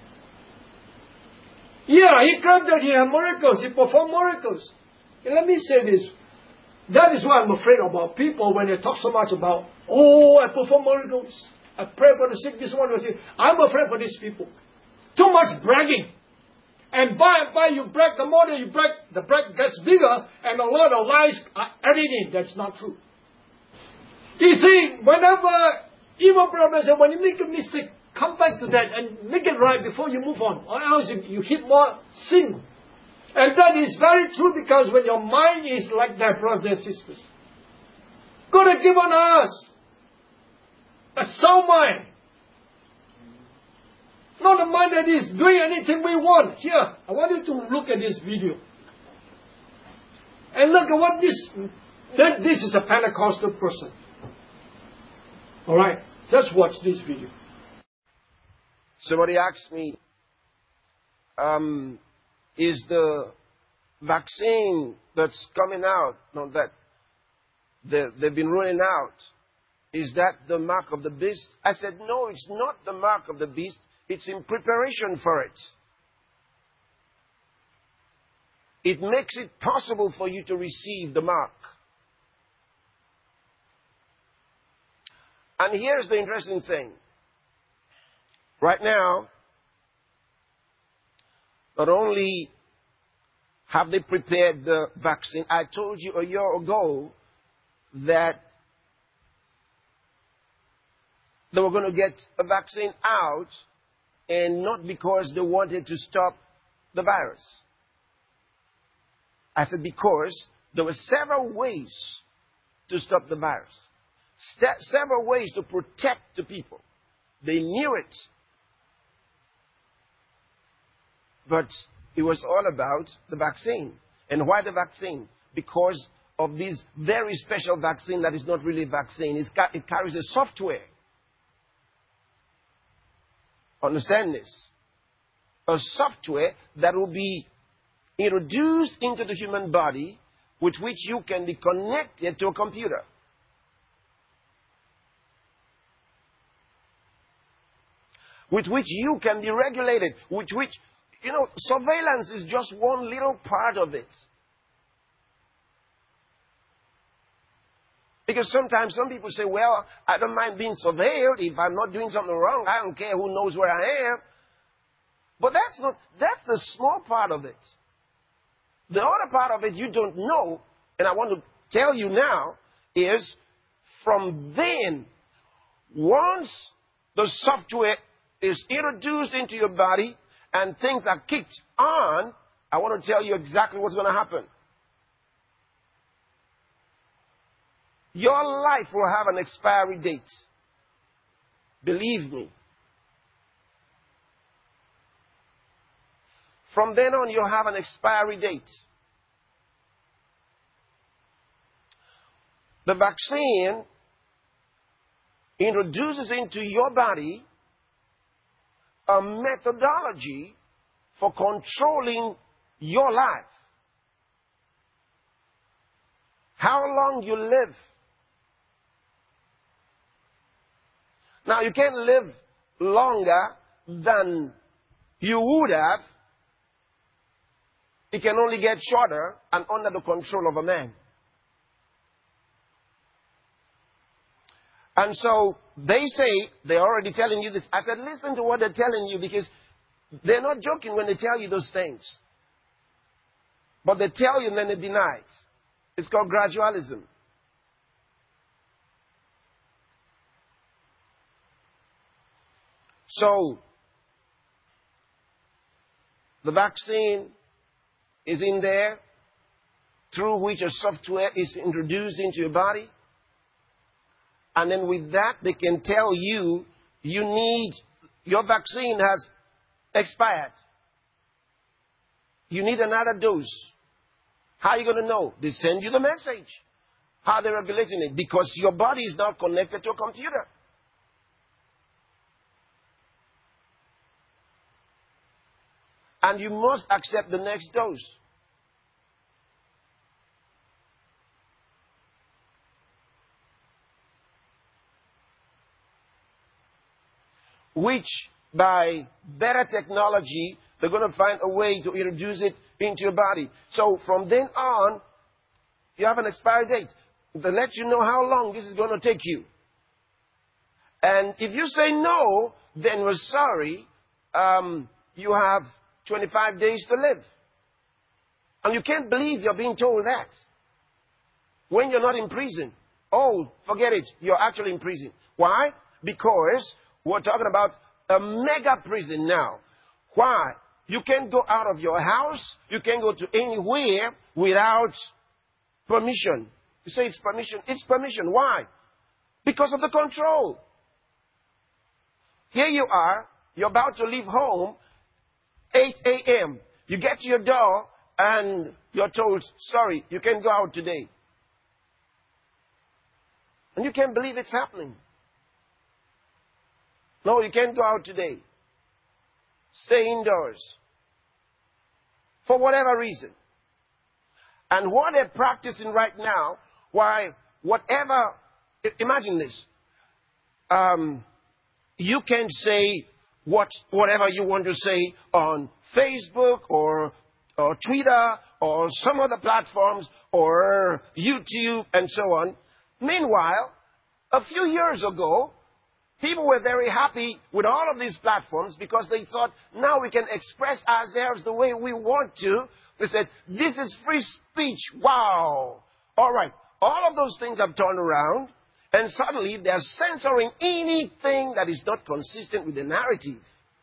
Yeah, he claimed that he had miracles, he performed miracles. And let me say this. That is why I'm afraid about people when they talk so much about, I perform miracles. I pray for the sick, this one, this. I'm afraid for these people. Too much bragging. And by and by you brag, the more that you brag, the brag gets bigger, and a lot of lies are added in. That's not true. You see, whenever, even brothers say, when you make a mistake, come back to that and make it right before you move on. Or else you hit more sin. And that is very true because when your mind is like that, brothers and sisters, God has given us a sound mind. Not a mind that is doing anything we want. Here, I want you to look at this video. And look at what this is a Pentecostal person. Alright, just watch this video. Somebody asked me, is the vaccine that's coming out, that they've been rolling out, is that the mark of the beast? I said, no, it's not the mark of the beast. It's in preparation for it. It makes it possible for you to receive the mark. And here's the interesting thing. Right now, not only have they prepared the vaccine, I told you a year ago that they were going to get a vaccine out, and not because they wanted to stop the virus. I said because there were several ways to stop the virus. Several ways to protect the people. They knew it. But it was all about the vaccine. And why the vaccine? Because of this very special vaccine that is not really a vaccine. It carries a software. Understand this? A software that will be introduced into the human body with which you can be connected to a computer. With which you can be regulated. With which, surveillance is just one little part of it. Because sometimes some people say, well, I don't mind being surveilled if I'm not doing something wrong. I don't care who knows where I am. But that's the small part of it. The other part of it you don't know, and I want to tell you now, is from then, once the software is introduced into your body and things are kicked on, I want to tell you exactly what's going to happen. Your life will have an expiry date. Believe me. From then on, you'll have an expiry date. The vaccine introduces into your body a methodology for controlling your life. How long you live. Now, you can't live longer than you would have. It can only get shorter and under the control of a man. And so they say, they're already telling you this. I said, listen to what they're telling you, because they're not joking when they tell you those things. But they tell you and then they deny it. It's called gradualism. So, the vaccine is in there, through which a software is introduced into your body. And then with that, they can tell you, your vaccine has expired. You need another dose. How are you going to know? They send you the message. How are they regulating it? Because your body is now connected to a computer. And you must accept the next dose. Which, by better technology, they're going to find a way to introduce it into your body. So from then on, you have an expiry date. They let you know how long this is going to take you. And if you say no, then we're sorry. You have 25 days to live. And you can't believe you're being told that. When you're not in prison. Oh, forget it. You're actually in prison. Why? Because we're talking about a mega prison now. Why? You can't go out of your house. You can't go to anywhere without permission. You say it's permission. It's permission. Why? Because of the control. Here you are. You're about to leave home. 8 a.m. You get to your door and you're told, sorry, you can't go out today. And you can't believe it's happening. No, you can't go out today. Stay indoors. For whatever reason. And what they're practicing right now, imagine this. You can say whatever you want to say on Facebook or Twitter or some other platforms or YouTube and so on. Meanwhile, a few years ago, people were very happy with all of these platforms because they thought, now we can express ourselves the way we want to. They said, this is free speech. Wow. All right. All of those things have turned around, and suddenly they're censoring anything that is not consistent with the narrative.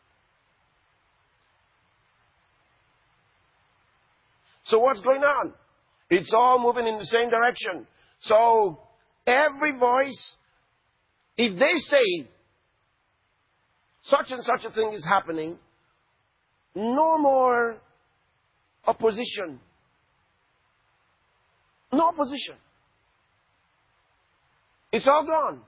So what's going on? It's all moving in the same direction. So every voice, if they say such and such a thing is happening, no more opposition. No opposition. It's all gone.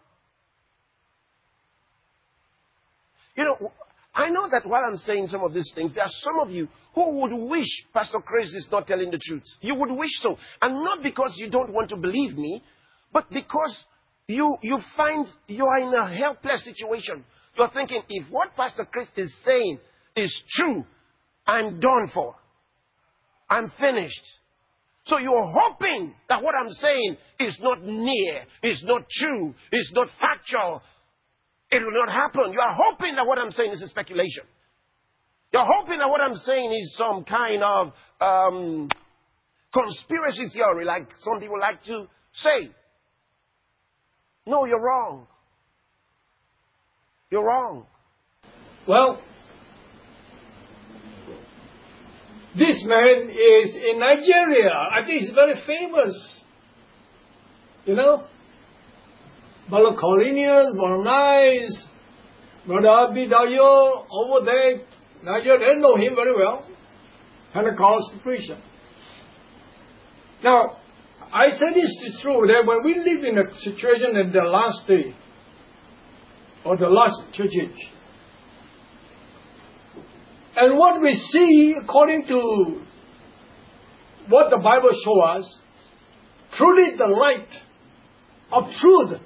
You know, I know that while I'm saying some of these things, there are some of you who would wish Pastor Chris is not telling the truth. You would wish so. And not because you don't want to believe me, but because you find you are in a helpless situation. You're thinking, if what Pastor Chris is saying is true, I'm done for. I'm finished. So you're hoping that what I'm saying is not near, is not true, is not factual. It will not happen. You are hoping that what I'm saying is a speculation. You're hoping that what I'm saying is some kind of conspiracy theory, like some people like to say. No, you're wrong. You're wrong. Well, this man is in Nigeria. I think he's very famous. You know? Brother Colinius, Brother Nice, Brother Abidayo, over there, Nigeria, they know him very well. Pentecostal preacher. Now, I said this is true, that when we live in a situation in the last day, or the last church age, and what we see, according to what the Bible shows us, truly the light of truth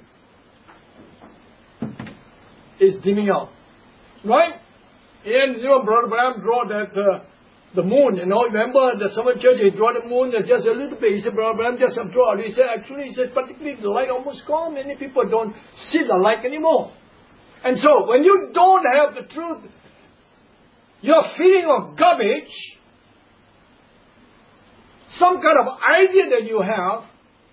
is dimming out. Right? And you know, Brother Branham draw that the moon, you know, remember the Seventh Church, he draw the moon just a little bit. He said, Brother Branham just draw it. He said, actually, he said, particularly the light almost gone. Many people don't see the light anymore. And so, when you don't have the truth, your feeling of garbage, some kind of idea that you have,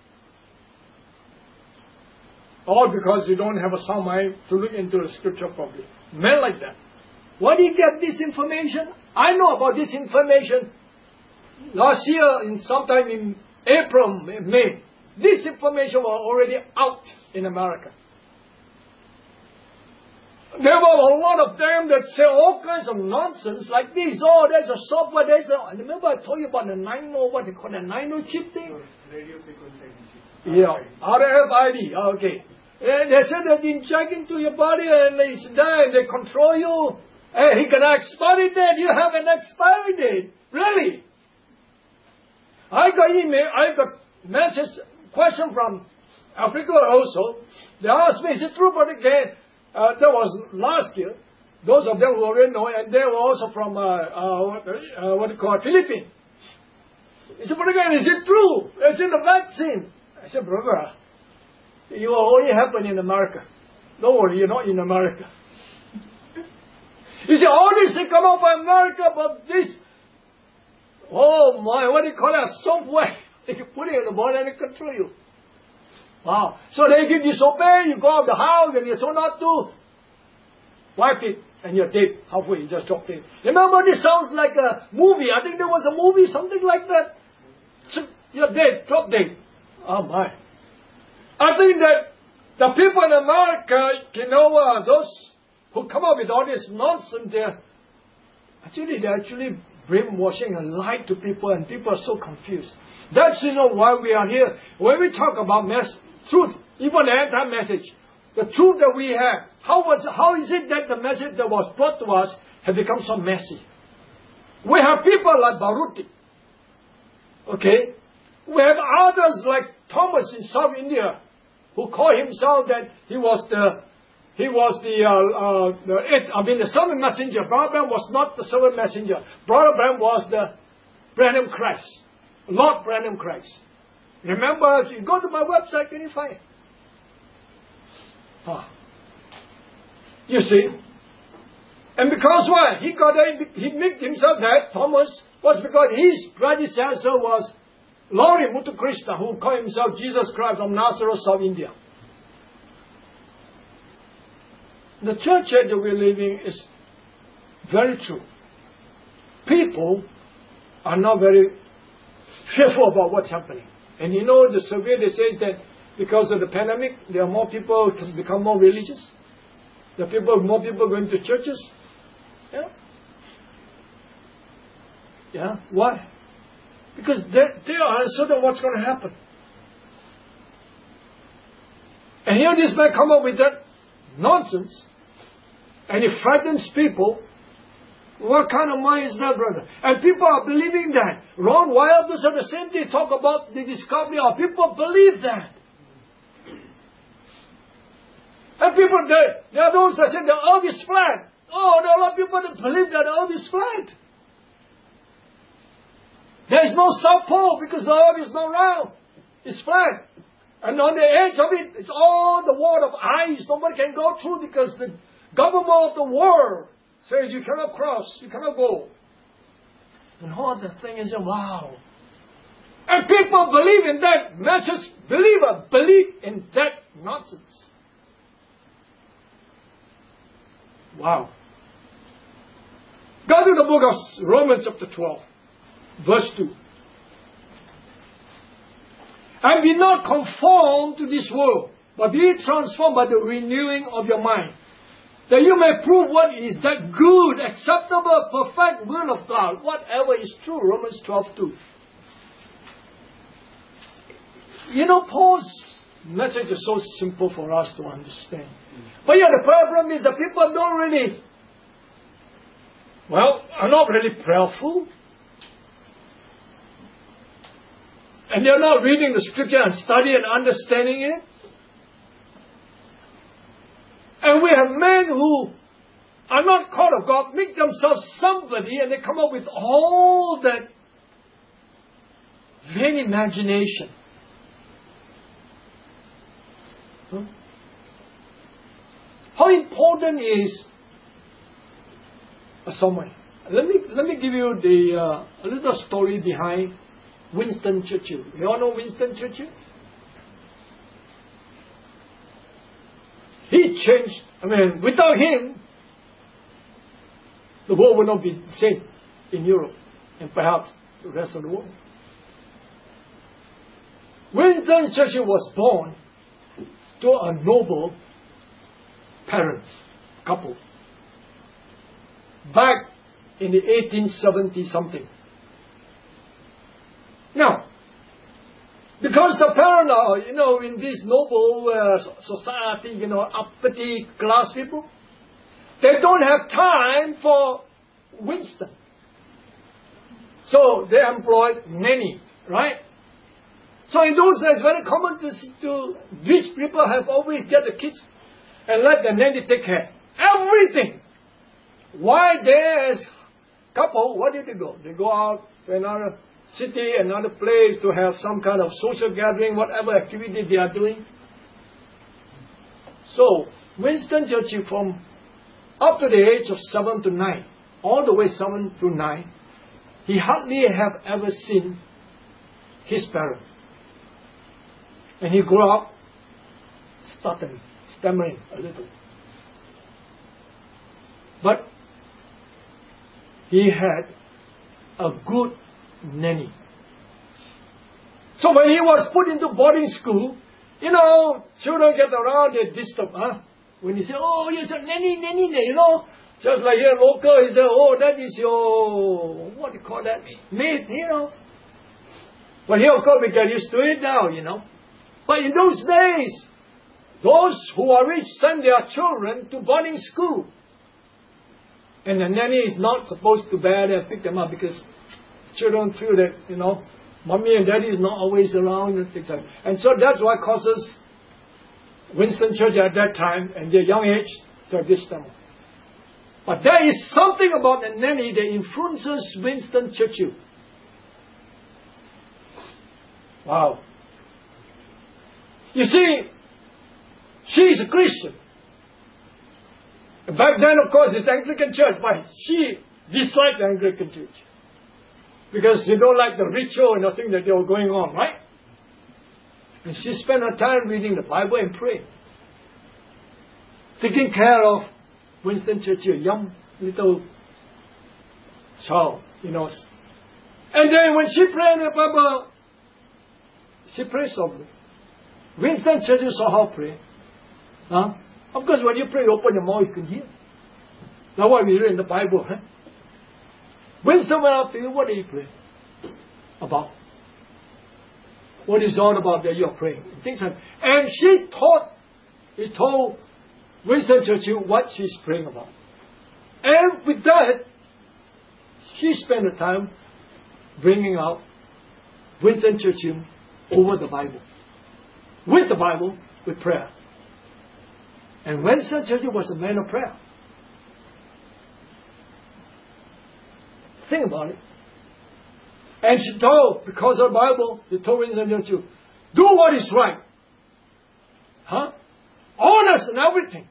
all because you don't have a sound mind to look into the scripture properly. Men like that. Where do you get this information? I know about this information last year, sometime in April, May. This information was already out in America. There were a lot of them that say all kinds of nonsense like this. Oh, there's a software, and remember I told you about the Nino, what they call the Nino chip thing? Radio frequency chip. Yeah, RFID, okay. And they said that inject into your body and it's there and they control you. Hey, he got an expiry date, you have an expiry date. Really? I got email, I got message, question from Africa also. They asked me, is it true? But again, that was last year. Those of them who already know, and they were also from, what do you call it, Philippines. He said, but again, is it true? It's in the vaccine. I said, brother, you will only happen in America. Don't worry, you're not in America. You see, all this they come out from America, but this, oh my, what do you call that, software. They can put it in the body and it control you. Wow. So then if you disobey, you go out of the house and you're told not to, wipe it and you're dead. Halfway, you just dropped in. Remember, this sounds like a movie. I think there was a movie, something like that. So you're dead, drop dead. Oh my. I think that the people in America, you know, those who come up with all this nonsense, they're actually brainwashing and lying to people, and people are so confused. That's, you know, why we are here. When we talk about truth, even the anti-message, the truth that we have, how is it that the message that was brought to us have become so messy? We have people like Baruti, okay? We have others like Thomas in South India, who called himself that he was the seventh messenger. Brother Branham was not the seventh messenger. Brother Branham was the Branham Christ, Lord Branham Christ. Remember, if you go to my website, can you find it? You see? And because why? He made himself that, Thomas, was because his predecessor was Lori Muthukrishna, who called himself Jesus Christ from Nazareth, South India. The church age that we're living is very true. People are not very fearful about what's happening. And you know, the survey that says that because of the pandemic, there are more people who become more religious. There are more people going to churches. Yeah. Yeah. Why? Because they are uncertain what's going to happen. And here this man come up with that nonsense, and he frightens people. What kind of mind is that, brother? And people are believing that. Ron Wyatt does the same thing, talk about the discovery of people believe that. And people, there are those that say the earth is flat. Oh, there are a lot of people that believe that the earth is flat. There is no South Pole because the earth is not round. It's flat. And on the edge of it, it's all the wall of ice. Nobody can go through because the government of the world says you cannot cross, you cannot go. And all the thing is, wow. And people believe in that. Not just believer, believe in that nonsense. Wow. Go to the book of Romans chapter 12, verse 2. And be not conformed to this world, but be transformed by the renewing of your mind, that you may prove what is that good, acceptable, perfect will of God, whatever is true. Romans 12:2. You know, Paul's message is so simple for us to understand. But yeah, the problem is that people don't really, are not really prayerful. And they're not reading the scripture and studying and understanding it. And we have men who are not called of God, make themselves somebody, and they come up with all that vain imagination. How important is a sermon? Let me give you a little story behind Winston Churchill. You all know Winston Churchill? He changed. Without him, the world would not be the same in Europe and perhaps the rest of the world. Winston Churchill was born to a noble couple back in the 1870 something. Now, because the parents are, in this noble society, uppity class people, they don't have time for Winston. So they employed nanny, right? So in those days, very common to rich people have always get the kids and let the nanny take care. Everything. Why they as couple, what did they go? They go out to another city, another place to have some kind of social gathering, whatever activity they are doing. So, Winston Churchill from up to the age of 7 to 9, all the way 7 to 9, he hardly have ever seen his parents. And he grew up stuttering, stammering a little. But he had a good nanny. So when he was put into boarding school, children get around, they disturb, When you say, oh, yes, a nanny, just like here local, he say, oh, that is your, what do you call that? Maid, But here, of course, we get used to it now, But in those days, those who are rich send their children to boarding school. And the nanny is not supposed to bear them and pick them up because children feel that, mommy and daddy is not always around and things like that. And so that's what causes Winston Churchill at that time and their young age to have this stomach. But there is something about the nanny that influences Winston Churchill. Wow. You see, she is a Christian. Back then, of course, it's Anglican church, but she disliked the Anglican church. Because they don't like the ritual and the thing that they were going on, right? And she spent her time reading the Bible and praying. Taking care of Winston Churchill, young little child, And then when she prayed the Bible, she prayed softly. Winston Churchill saw her pray. Of course, when you pray, you open your mouth, you can hear. That's what we read in the Bible. Winston went up to you, what did he pray? about. What is all about that you're praying? Things like, and he told Winston Churchill what she's praying about. And with that, she spent the time bringing out Winston Churchill over the Bible. With the Bible, with prayer. And Winston Churchill was a man of prayer. Think about it. And she told, because of the Bible, she told Winston Churchill, do what is right. Huh? Honest and everything.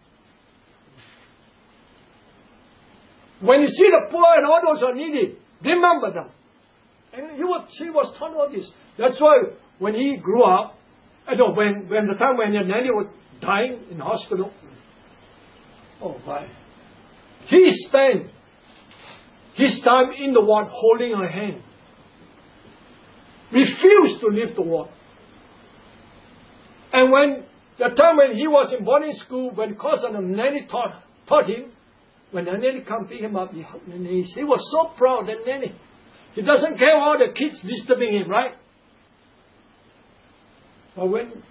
When you see the poor and all those who are needy, remember them. And she was taught all this. That's why when he grew up, when the time when your nanny was dying in hospital, oh my, he spent his time in the ward holding her hand. Refused to leave the ward. And when the time when he was in boarding school, when cousin and nanny taught him, when the nanny come pick him up, he hugged the knees. He was so proud, that nanny. He doesn't care all the kids disturbing him, right? But when,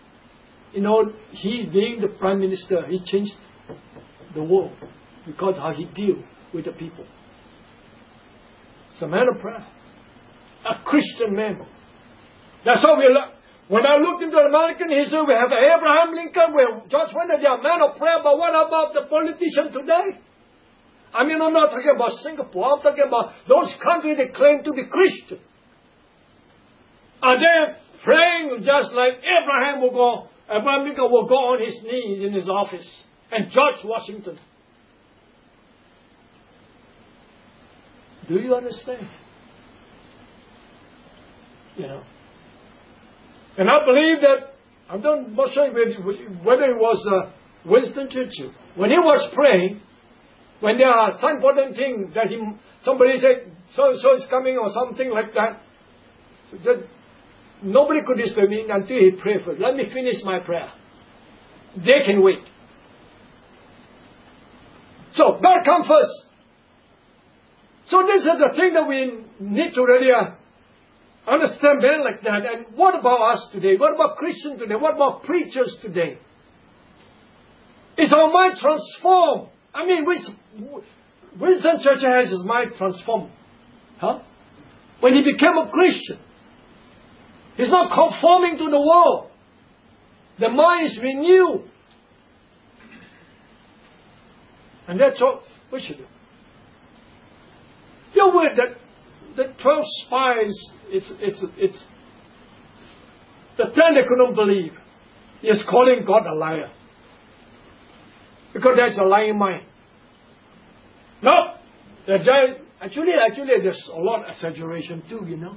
he being the Prime Minister, he changed the world because how he deal with the people. It's a man of prayer. A Christian man. That's how we look. When I look into American history, we have Abraham Lincoln, we have George Washington, they are men of prayer, but what about the politician today? I mean, I'm not talking about Singapore, I'm talking about those countries that claim to be Christian. Are they praying just like Abraham Lincoln will go on his knees in his office, and George Washington? Do you understand? And I believe that, I'm not sure whether it was Winston Churchill. When he was praying, when there are some important thing that somebody said, so-and-so is coming or something like that, so that nobody could disturb me until he prayed first. Let me finish my prayer. They can wait. So, God come first. So this is the thing that we need to really understand men like that. And what about us today? What about Christians today? What about preachers today? Is our mind transformed? I mean, Winston Churchill has his mind transformed. Huh? When he became a Christian, he's not conforming to the world. The mind is renewed. And that's what we should do. You're aware that the 12 spies, it's the 10 they couldn't believe. Is calling God a liar. Because there's a lying mind. No! Actually, there's a lot of exaggeration too,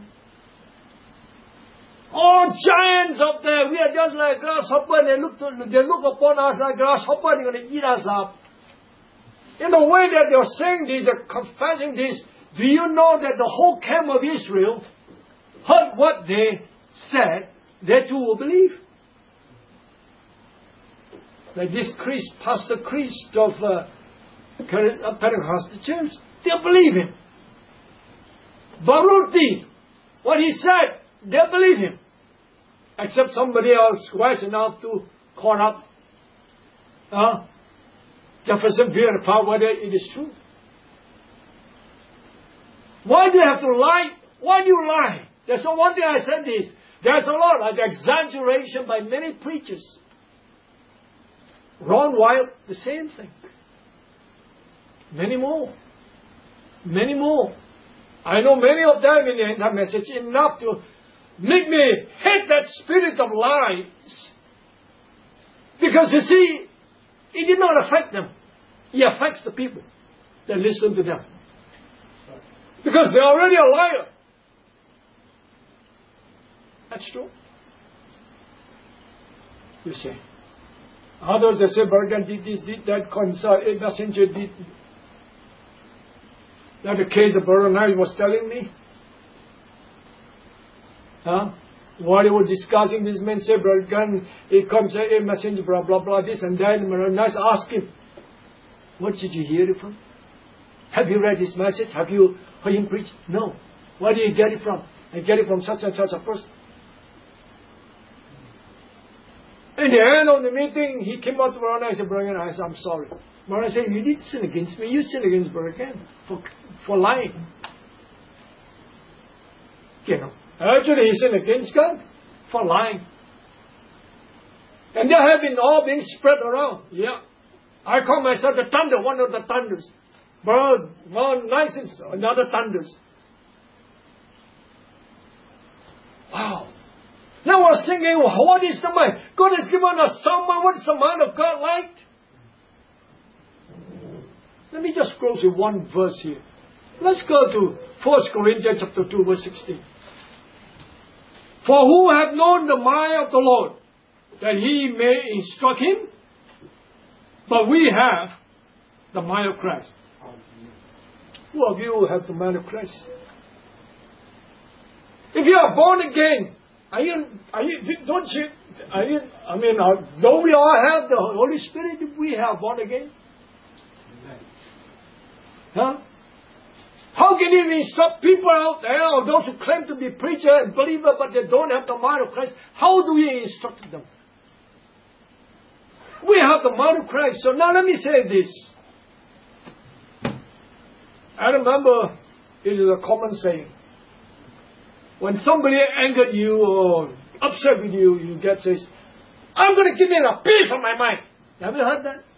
Oh, giants up there, we are just like grasshopper, they look upon us like grasshopper, they're going to eat us up. In the way that they're saying this, they're confessing this, do you know that the whole camp of Israel heard what they said, they too will believe? Like this Pastor Christ of Pentecostal Church, they believe him. Baruti, what he said, they believe him. Except somebody else wise enough to call up Jefferson verify whether it is true. Why do you have to lie? Why do you lie? There's one thing I said this. There's a lot of exaggeration by many preachers. Ron Wild, the same thing. Many more. Many more. I know many of them in the entire message enough to make me hate that spirit of lies. Because you see, it did not affect them. It affects the people that listen to them. Because they're already a liar. That's true. You see. Others, they say, Bergen did this, did that, a messenger did. Like the case of Bergen was telling me. While they were discussing, this man said, Bergen, it comes a messenger, blah, blah, blah, this and that. And Bergen asked him, what did you hear it from? Have you read his message? Have you heard him preach? No. Where did you get it from? I get it from such and such a person. In the end of the meeting, he came out to Brother and I said, Brother, I said, I'm sorry. Brother said, you didn't sin against me, you sinned against Brother Ken for lying. You know, actually he sinned against God for lying. And there have been all being spread around. Yeah. I call myself the thunder, one of the thunders. Brother, one nice is another thunders. Wow. Now I was thinking, what is the mind? God has given us some mind. What is the mind of God like? Let me just close with one verse here. Let's go to 1 Corinthians chapter 2, verse 16. For who have known the mind of the Lord, that he may instruct him? But we have the mind of Christ. Who of you have the mind of Christ? If you are born again, don't we all have the Holy Spirit if we have born again? Huh? How can you instruct people out there, or those who claim to be preacher and believer, but they don't have the mind of Christ? How do we instruct them? We have the mind of Christ. So now let me say this. I remember, it is a common saying. When somebody angered you or upset with you, you get says, I'm going to give you a piece of my mind. Have you heard that?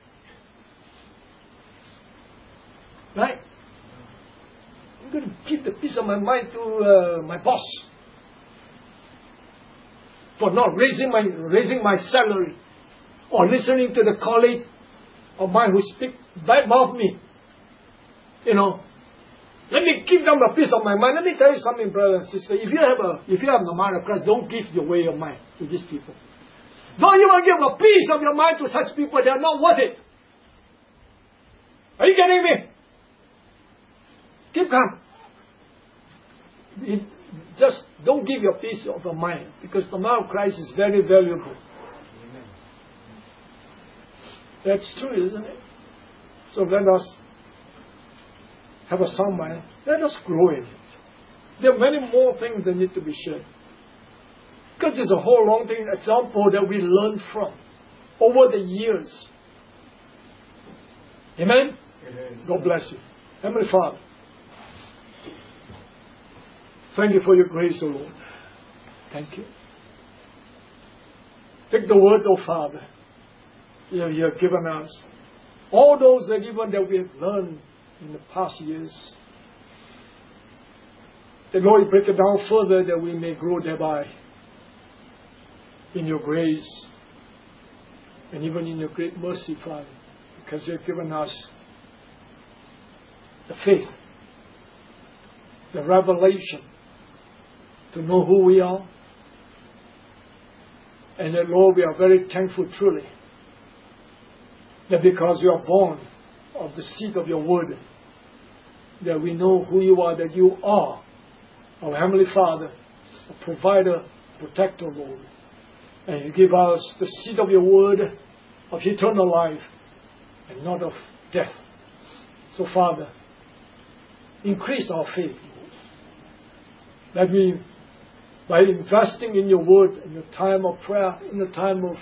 Right? I'm going to give the piece of my mind to my boss for not raising my salary, or listening to the colleague of mine who speak bad mouth me. You know, let me give them a piece of my mind. Let me tell you something, brother and sister. If you have the mind of Christ, don't give your way of mind to these people. Don't even give a piece of your mind to such people. They are not worth it. Are you getting me? Keep calm. Just don't give your piece of your mind, because the mind of Christ is very valuable. That's true, isn't it? So let us have a sound mind. Let us grow in it. There are many more things that need to be shared. Because it's a whole long thing, example that we learn from over the years. Amen? Amen. God bless you. Heavenly Father, thank you for your grace, O Lord. Thank you. Take the word, O Father, you have given us. All those that even that we have learned in the past years. The Lord, break it down further that we may grow thereby in your grace and even in your great mercy, Father, because you have given us the faith, the revelation to know who we are. And that, Lord, we are very thankful truly that because you are born of the seed of your word, that we know who you are, that you are our Heavenly Father, a provider, protector, Lord. And you give us the seed of your word of eternal life and not of death. So, Father, increase our faith, Lord. That we, by investing in your word, in your time of prayer, in the time of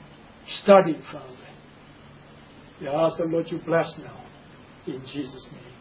study, Father, we ask the Lord you bless now. In Jesus' name.